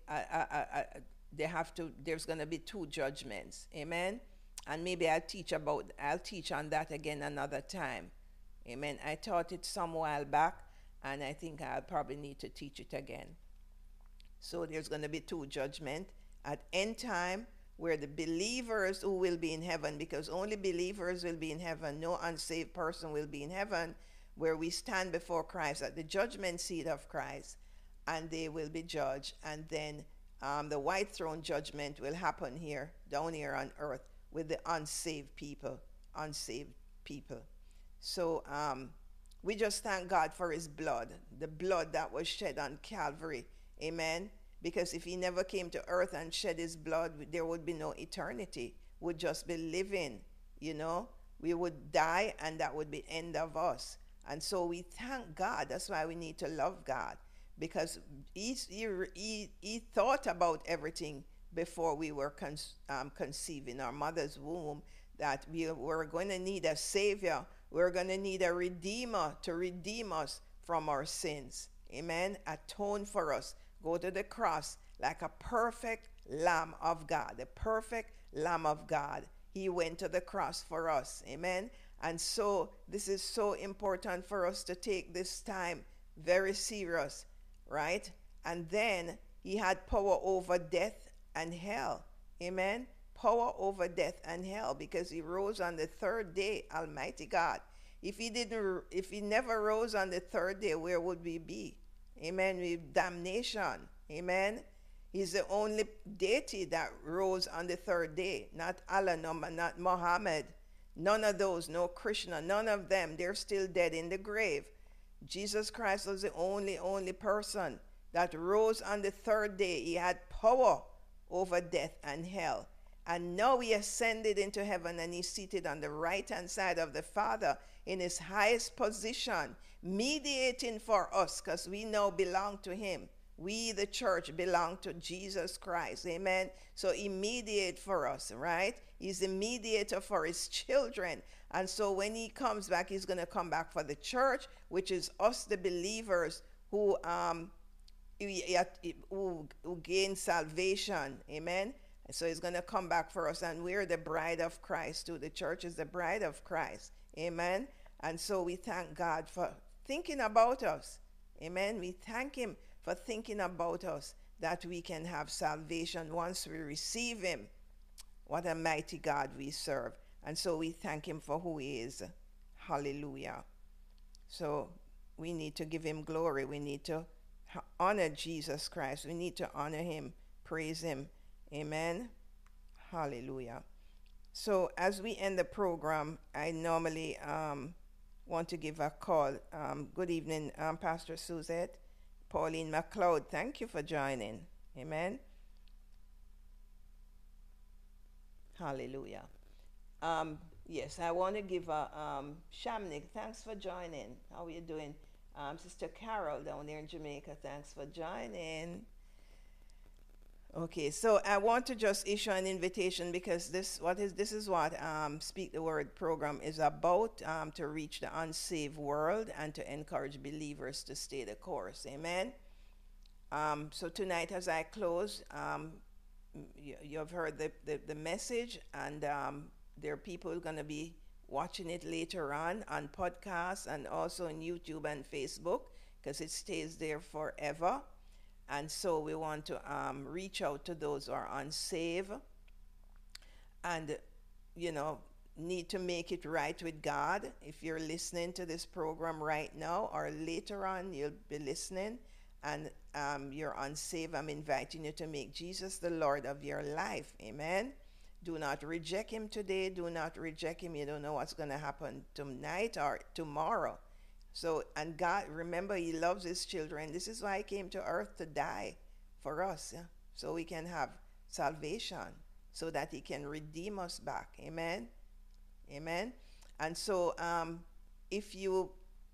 there's going to be two judgments. Amen. And maybe I'll teach on that again another time. Amen. I taught it some while back, and I think I'll probably need to teach it again. So there's going to be two judgments at end time, where the believers who will be in heaven, because only believers will be in heaven, no unsaved person will be in heaven, where we stand before Christ at the judgment seat of Christ, and they will be judged. And then the white throne judgment will happen here, down here on earth, with the unsaved people. So we just thank God for his blood, the blood that was shed on Calvary. Amen. Because if he never came to earth and shed his blood, there would be no eternity. We'd just be living, We would die, and that would be end of us. And so we thank God. That's why we need to love God, because he thought about everything before we were conceived in our mother's womb, that we were going to need a Savior. We're going to need a Redeemer to redeem us from our sins. Amen. Atone for us. Go to the cross like a perfect Lamb of God. The perfect Lamb of God. He went to the cross for us. Amen. And so this is so important for us to take this time very serious, right? And then he had power over death and hell. Amen. Power over death and hell, because he rose on the third day. Almighty God. If he never rose on the third day, where would we be? Amen. With damnation. Amen. He's the only deity that rose on the third day. Not Allah, no, not Muhammad. None of those, no Krishna, none of them. They're still dead in the grave. Jesus Christ was the only person that rose on the third day. He had power over death and hell. And now he ascended into heaven, and he's seated on the right-hand side of the Father in his highest position, mediating for us, because we now belong to him. We, the church, belong to Jesus Christ. Amen. So he mediates for us, right? He's the mediator for his children. And so when he comes back, he's going to come back for the church, which is us, the believers, who gain salvation. Amen. So he's going to come back for us, and we're the bride of Christ too. The church is the bride of Christ. Amen. And so we thank God for thinking about us. Amen. We thank him for thinking about us, that we can have salvation once we receive him. What a mighty God we serve. And so we thank him for who he is. Hallelujah. So we need to give him glory. We need to honor Jesus Christ. We need to honor him, praise him. Amen. Hallelujah. So as we end the program, I normally want to give a call. Good evening, Pastor Suzette. Pauline McLeod, thank you for joining. Amen. Hallelujah. Yes, I want to give a Shamnik, thanks for joining. How are you doing? Sister Carol down there in Jamaica, thanks for joining. Okay, so I want to just issue an invitation because this is what Speak the Word program is about, to reach the unsaved world and to encourage believers to stay the course. Amen. So tonight, as I close, you have heard the message, and there are people who are going to be watching it later on podcasts and also on YouTube and Facebook, because it stays there forever. And so we want to reach out to those who are unsaved and, need to make it right with God. If you're listening to this program right now or later on, you'll be listening, and you're unsaved, I'm inviting you to make Jesus the Lord of your life. Amen. Do not reject him today. Do not reject him. You don't know what's going to happen tonight or tomorrow. So, and God, remember, he loves his children. This is why he came to earth, to die for us, yeah? So we can have salvation, so that he can redeem us back. Amen. Amen. And so if you're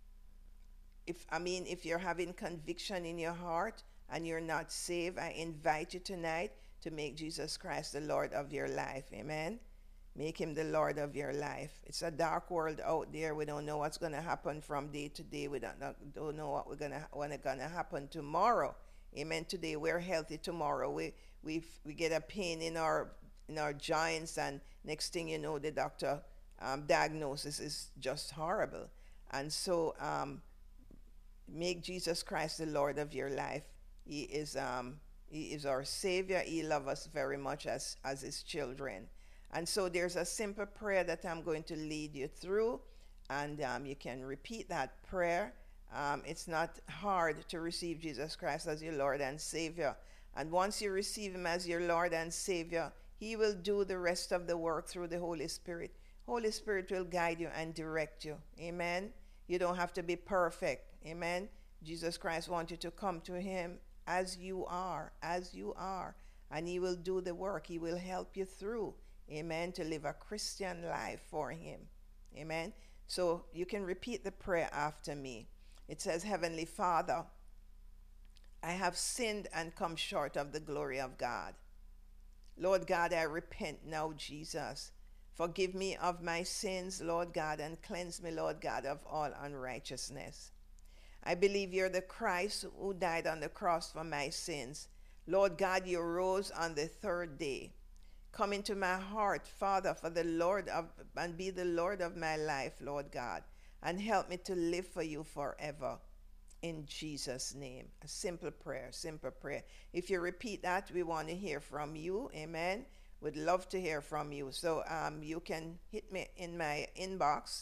having conviction in your heart and you're not saved, I invite you tonight to make Jesus Christ the Lord of your life. Amen. Make him the Lord of your life. It's a dark world out there. We don't know what's going to happen from day to day. We don't know what's going to happen tomorrow. Amen. Today we're healthy. Tomorrow we get a pain in our joints, and next thing you know, the doctor diagnosis is just horrible. And so make Jesus Christ the Lord of your life. He is our Savior. He loves us very much as his children. And so there's a simple prayer that I'm going to lead you through, and you can repeat that prayer. It's not hard to receive Jesus Christ as your Lord and Savior. And once you receive him as your Lord and Savior, he will do the rest of the work through the Holy Spirit. Holy Spirit will guide you and direct you. Amen. You don't have to be perfect. Amen. Jesus Christ wants you to come to him as you are, and he will do the work. He will help you through. Amen. To live a Christian life for him. Amen. So you can repeat the prayer after me. It says, Heavenly Father, I have sinned and come short of the glory of God. Lord God, I repent now, Jesus. Forgive me of my sins, Lord God, and cleanse me, Lord God, of all unrighteousness. I believe you're the Christ who died on the cross for my sins. Lord God, you rose on the third day. Come into my heart, Father, and be the Lord of my life, Lord God, and help me to live for you forever. In Jesus' name. A simple prayer. If you repeat that, we want to hear from you. Amen. We'd love to hear from you. So you can hit me in my inbox,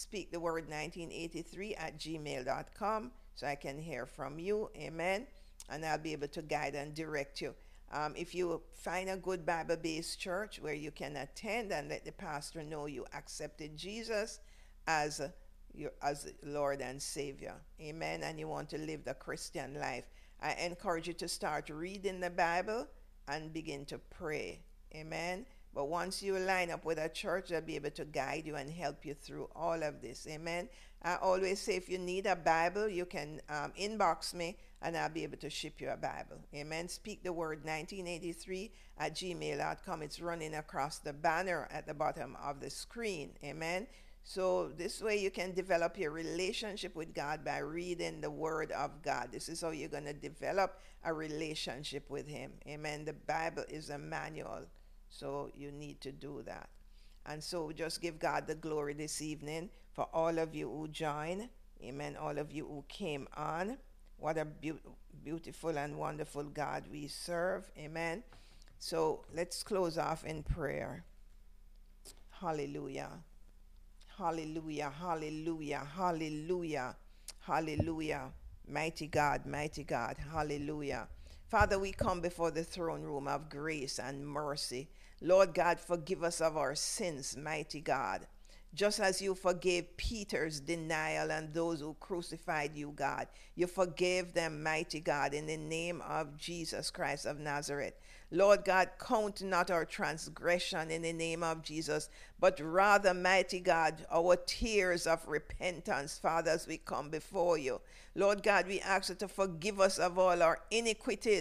speaktheword1983@gmail.com, so I can hear from you. Amen. And I'll be able to guide and direct you. If you find a good Bible-based church where you can attend and let the pastor know you accepted Jesus as Lord and Savior, amen, and you want to live the Christian life, I encourage you to start reading the Bible and begin to pray, amen. But once you line up with a church, they'll be able to guide you and help you through all of this, amen. I always say, if you need a Bible, you can inbox me, and I'll be able to ship you a Bible. Amen. Speak the word 1983@gmail.com. It's running across the banner at the bottom of the screen. Amen. So this way you can develop your relationship with God by reading the word of God. This is how you're going to develop a relationship with him. Amen. The Bible is a manual, so you need to do that. And so we just give God the glory this evening for all of you who joined. Amen. All of you who came on. What a beautiful and wonderful God we serve. Amen. So let's close off in prayer. Hallelujah. Hallelujah. Hallelujah. Hallelujah. Hallelujah. Mighty God. Mighty God. Hallelujah. Father, we come before the throne room of grace and mercy. Lord God, forgive us of our sins, mighty God. Just as you forgave Peter's denial and those who crucified you, God, you forgave them, mighty God, in the name of Jesus Christ of Nazareth. Lord God, count not our transgression in the name of Jesus, but rather, mighty God, our tears of repentance, Father, as we come before you. Lord God, we ask you to forgive us of all our iniquities.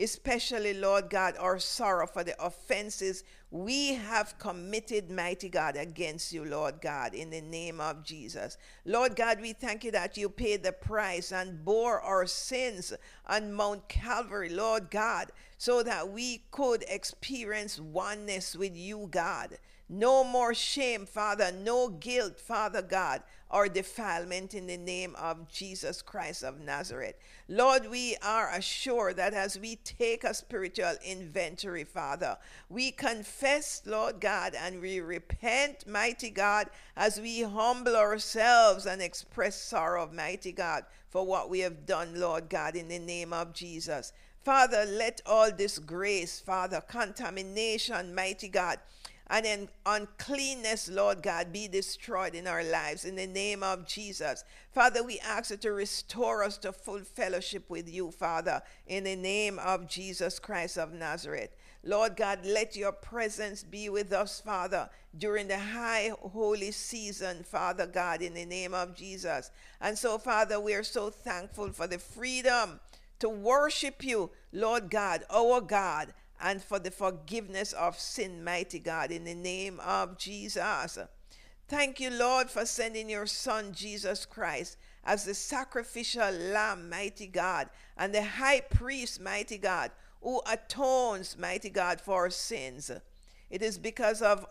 especially, Lord God, our sorrow for the offenses we have committed, mighty God, against you, Lord God, in the name of Jesus. Lord God, we thank you that you paid the price and bore our sins on Mount Calvary, Lord God, so that we could experience oneness with you, God. No more shame, Father, no guilt, Father God, or defilement in the name of Jesus Christ of Nazareth. Lord, we are assured that as we take a spiritual inventory, Father, we confess, Lord God, and we repent, mighty God, as we humble ourselves and express sorrow, mighty God, for what we have done, Lord God, in the name of Jesus. Father, let all disgrace, Father, contamination, mighty God, and then uncleanness, Lord God, be destroyed in our lives in the name of Jesus. Father, we ask you to restore us to full fellowship with you, Father, in the name of Jesus Christ of Nazareth. Lord God, let your presence be with us, Father, during the high holy season, Father God, in the name of Jesus. And so, Father, we are so thankful for the freedom to worship you, Lord God, our God, and for the forgiveness of sin, mighty God, in the name of Jesus. Thank you, Lord, for sending your Son, Jesus Christ, as the sacrificial lamb, mighty God, and the high priest, mighty God, who atones, mighty God, for our sins. It is because of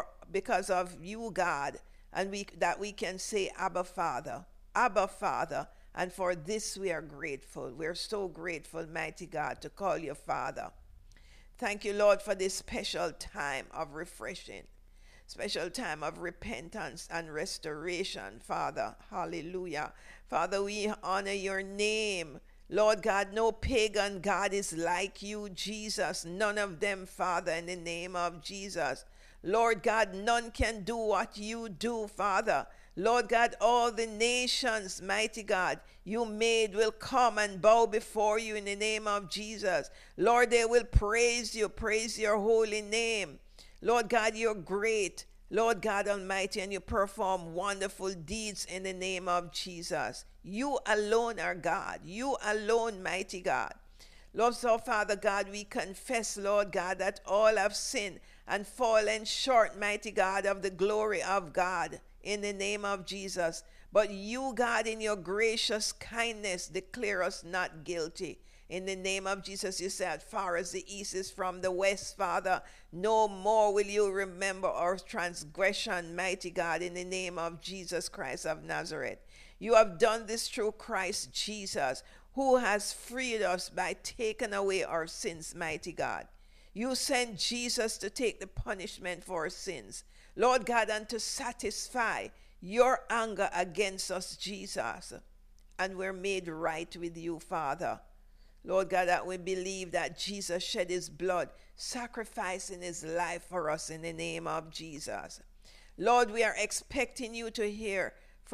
you, God, and that we can say, Abba, Father, Abba, Father, and for this we are grateful. We are so grateful, mighty God, to call you Father. Thank you, Lord, for this special time of refreshing, special time of repentance and restoration, Father. Hallelujah. Father, we honor your name. Lord God, no pagan God is like you, Jesus. None of them, Father, in the name of Jesus. Lord God, none can do what you do, Father. Lord God, all the nations, mighty God, you made will come and bow before you in the name of Jesus. Lord, they will praise you, praise your holy name. Lord God, you're great, Lord God Almighty, and you perform wonderful deeds in the name of Jesus. You alone are God. You alone, mighty God. Lord, so Father God, we confess, Lord God, that all have sinned and fallen short, mighty God, of the glory of God in the name of Jesus. But you, God, in your gracious kindness, declare us not guilty. In the name of Jesus, you said, far as the east is from the west, Father, no more will you remember our transgression, mighty God, in the name of Jesus Christ of Nazareth. You have done this through Christ Jesus, who has freed us by taking away our sins, mighty God. You sent Jesus to take the punishment for our sins, Lord God, and to satisfy your anger against us, Jesus. And we're made right with you, Father. Lord God, that we believe that Jesus shed his blood, sacrificing his life for us in the name of Jesus. Lord, we are expecting you to hear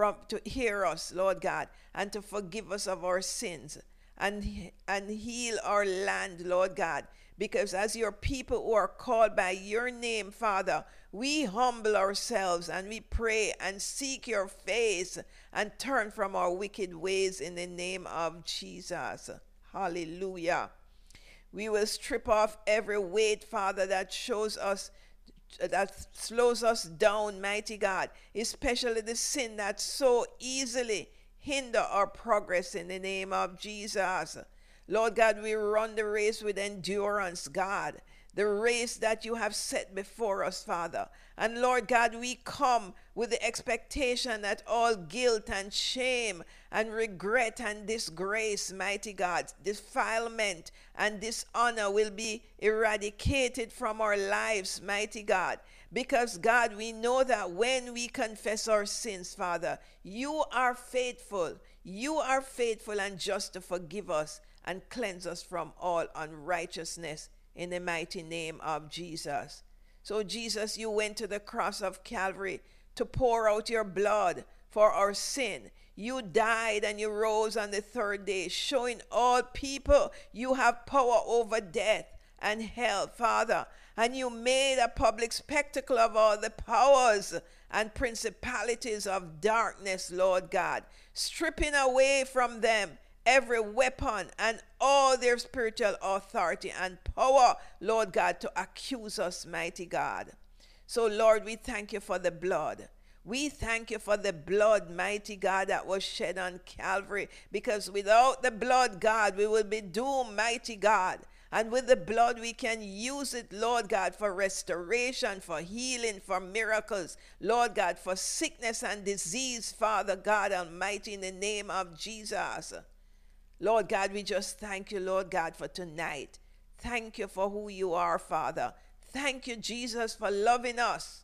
us, Lord God, and to forgive us of our sins and heal our land, Lord God. Because as your people who are called by your name, Father, we humble ourselves and we pray and seek your face and turn from our wicked ways in the name of Jesus. Hallelujah. We will strip off every weight, Father, that slows us down, mighty God, especially the sin that so easily hinder our progress in the name of Jesus. Lord God, we run the race with endurance, God, the race that you have set before us, Father. And Lord God, we come with the expectation that all guilt and shame and regret and disgrace, mighty God, defilement and dishonor will be eradicated from our lives, mighty God. Because, God, we know that when we confess our sins, Father, you are faithful. You are faithful and just to forgive us and cleanse us from all unrighteousness in the mighty name of Jesus. So, Jesus, you went to the cross of Calvary to pour out your blood for our sin. You died and you rose on the third day, showing all people you have power over death and hell, Father. And you made a public spectacle of all the powers and principalities of darkness, Lord God, stripping away from them every weapon and all their spiritual authority and power, Lord God, to accuse us, mighty God. So, Lord, we thank you for the blood. We thank you for the blood, mighty God, that was shed on Calvary, because without the blood, God, we will be doomed, mighty God. And with the blood, we can use it, Lord God, for restoration, for healing, for miracles, Lord God, for sickness and disease, Father God Almighty, in the name of Jesus. Lord God, we just thank you, Lord God, for tonight. Thank you for who you are, Father. Thank you, Jesus, for loving us.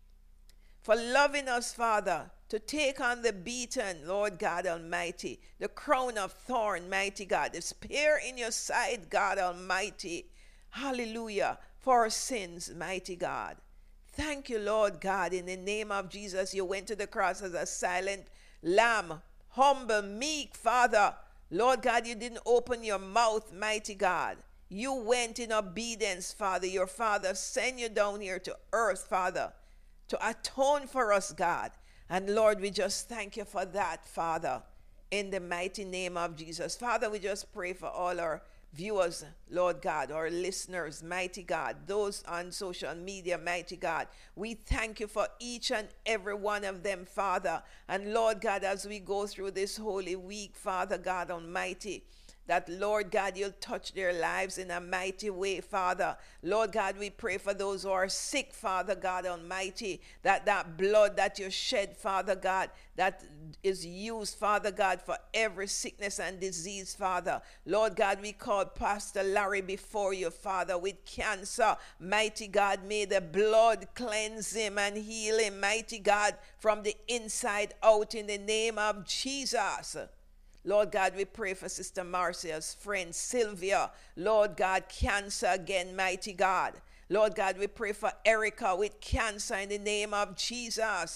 For loving us, Father, to take on the beaten, Lord God Almighty, the crown of thorn, mighty God, the spear in your side, God Almighty. Hallelujah, for our sins, mighty God. Thank you, Lord God, in the name of Jesus. You went to the cross as a silent lamb, humble, meek, Father. Lord God, you didn't open your mouth, mighty God. You went in obedience, Father. Your Father sent you down here to earth, Father, to atone for us, God. And Lord, we just thank you for that, Father, in the mighty name of Jesus. Father, we just pray for all our viewers, Lord God, our listeners, mighty God, those on social media, mighty God. We thank you for each and every one of them, Father. And Lord God, as we go through this holy week, Father God Almighty, that, Lord God, you'll touch their lives in a mighty way, Father. Lord God, we pray for those who are sick, Father God Almighty, that blood that you shed, Father God, that is used, Father God, for every sickness and disease, Father. Lord God, we call Pastor Larry before you, Father, with cancer. Mighty God, may the blood cleanse him and heal him, mighty God, from the inside out in the name of Jesus. Lord God, we pray for Sister Marcia's friend Sylvia. Lord God, cancer again, mighty God. Lord God, we pray for Erica with cancer in the name of Jesus.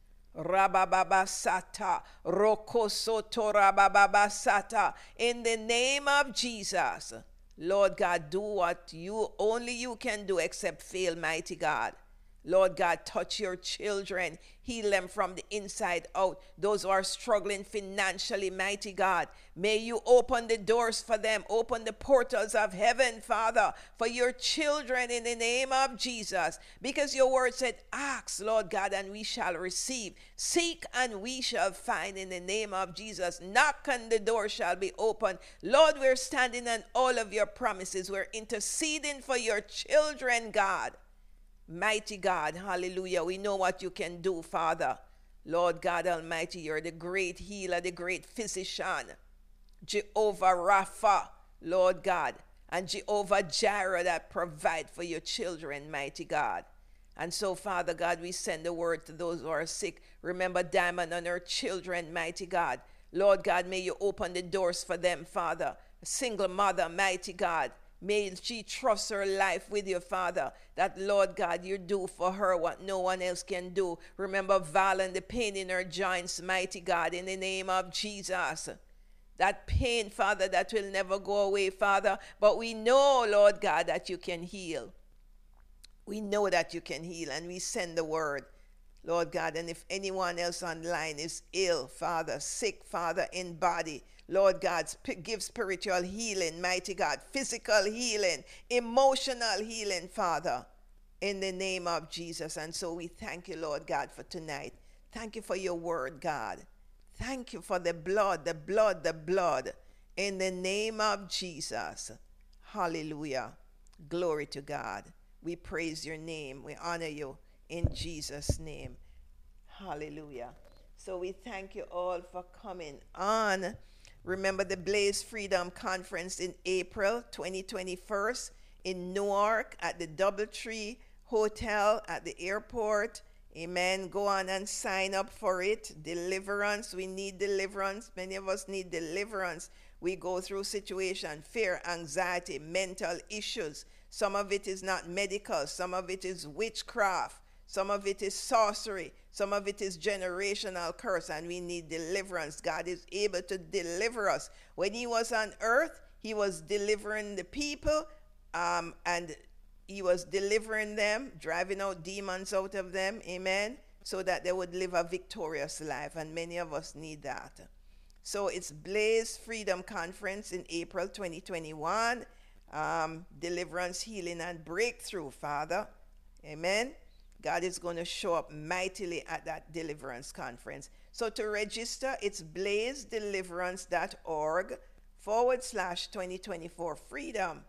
Rabababasata, Rokosoto Rabababasata, in the name of Jesus. Lord God, do what only you can do except fail, mighty God. Lord God, touch your children. Heal them from the inside out. Those who are struggling financially, mighty God, may you open the doors for them. Open the portals of heaven, Father, for your children in the name of Jesus. Because your word said, ask, Lord God, and we shall receive. Seek and we shall find in the name of Jesus. Knock and the door shall be opened. Lord, we're standing on all of your promises. We're interceding for your children, God. Mighty God, hallelujah. We know what you can do, Father. Lord God Almighty, you're the great healer, the great physician. Jehovah Rapha, Lord God, and Jehovah Jireh that provide for your children, mighty God. And so, Father God, we send the word to those who are sick. Remember Diamond and her children, mighty God. Lord God, may you open the doors for them, Father. A single mother, mighty God. May she trust her life with you, Father, that, Lord God, you do for her what no one else can do. Remember Val and the pain in her joints, mighty God, in the name of Jesus. That pain, Father, that will never go away, Father. But we know, Lord God, that you can heal. We know that you can heal, and we send the word, Lord God. And if anyone else online is ill, Father, sick, Father, in body, Lord God, give spiritual healing, mighty God, physical healing, emotional healing, Father, in the name of Jesus. And so we thank you, Lord God, for tonight. Thank you for your word, God. Thank you for the blood, the blood, the blood, in the name of Jesus. Hallelujah. Glory to God. We praise your name. We honor you in Jesus' name. Hallelujah. So we thank you all for coming on. Remember the Blaze Freedom Conference in April 2021 in Newark at the DoubleTree Hotel at the airport. Amen. Go on and sign up for it. Deliverance. We need deliverance. Many of us need deliverance. We go through situation, fear, anxiety, mental issues. Some of it is not medical. Some of it is witchcraft. Some of it is sorcery. Some of it is generational curse, and we need deliverance. God is able to deliver us. When he was on earth, he was delivering the people, and he was delivering them, driving out demons out of them, amen, so that they would live a victorious life, and many of us need that. So it's Blaze Freedom Conference in April 2021. Deliverance, healing, and breakthrough, Father. Amen. God is going to show up mightily at that deliverance conference. So to register, it's blazedeliverance.org/2024 freedom.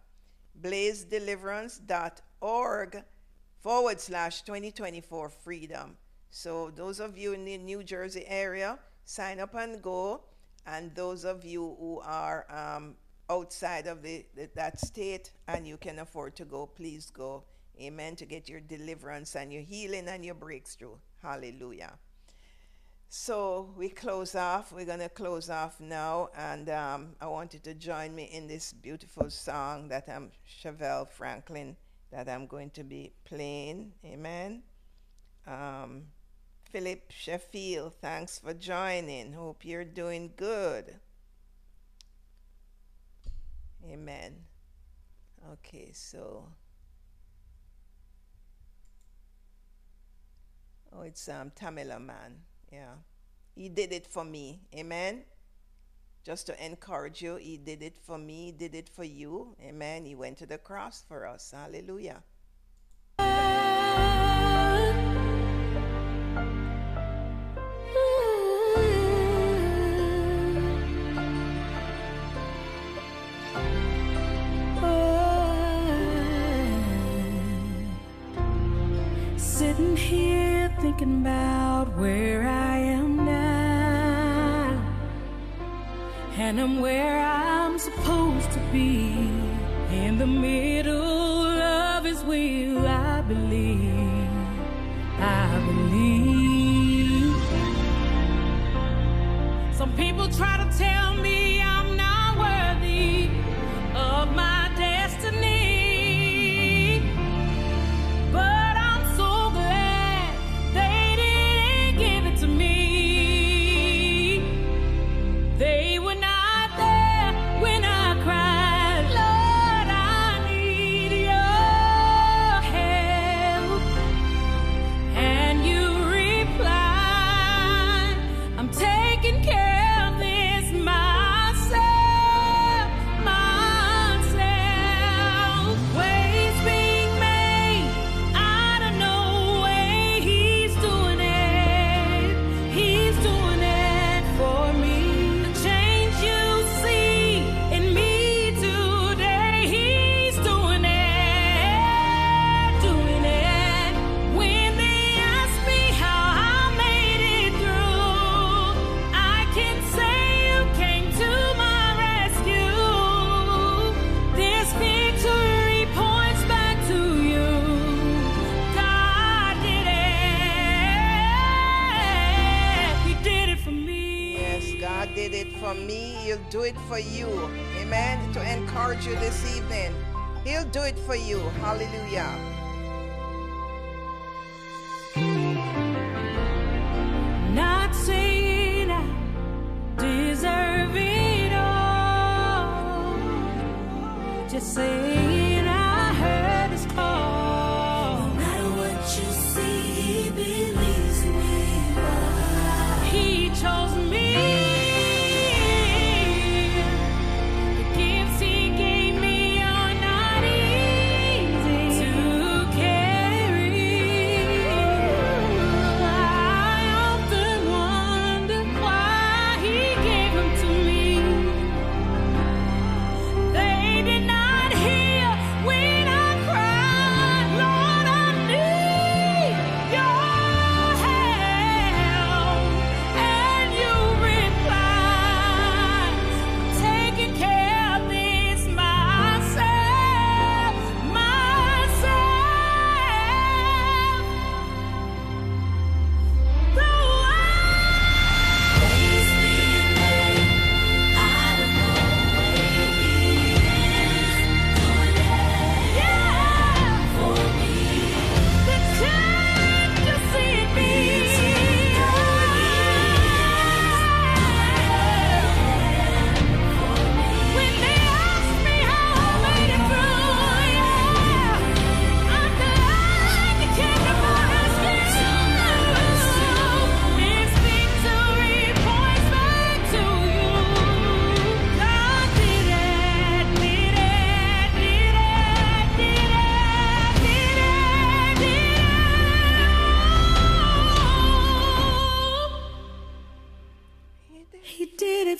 blazedeliverance.org/2024 freedom. So those of you in the New Jersey area, sign up and go. And those of you who are outside of that state and you can afford to go, please go. Amen. To get your deliverance and your healing and your breakthrough. Hallelujah. So we close off. We're going to close off now. And I want you to join me in this beautiful song that Chevelle Franklin, that I'm going to be playing. Amen. Philip Sheffield, thanks for joining. Hope you're doing good. Amen. Okay, so. Oh, it's Tamela Man. Yeah. He did it for me. Amen. Just to encourage you, he did it for me, he did it for you. Amen. He went to the cross for us. Hallelujah. Sitting here thinking about where I am now, and I'm where I'm supposed to be, in the middle of His will. I believe, Some people try to tell me I'm not worthy of my destiny. Do it for you. Amen. To encourage you this evening. He'll do it for you. Hallelujah. Not saying I deserve it all, just saying I heard His call. No matter what you see, He believes in me. He chose me. To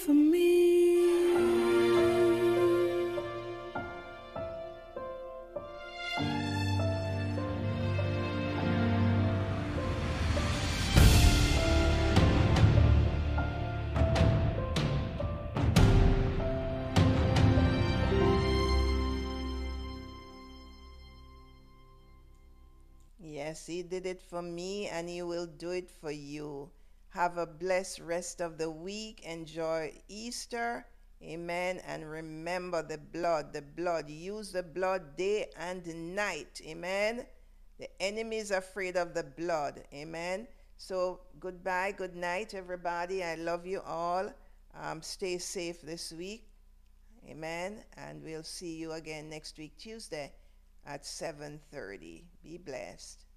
for me. Yes, he did it for me and he will do it for you. Have a blessed rest of the week. Enjoy Easter. Amen. And remember the blood, the blood. Use the blood day and night. Amen. The enemy is afraid of the blood. Amen. So goodbye, good night, everybody. I love you all. Stay safe this week. Amen. And we'll see you again next week, Tuesday at 7:30. Be blessed.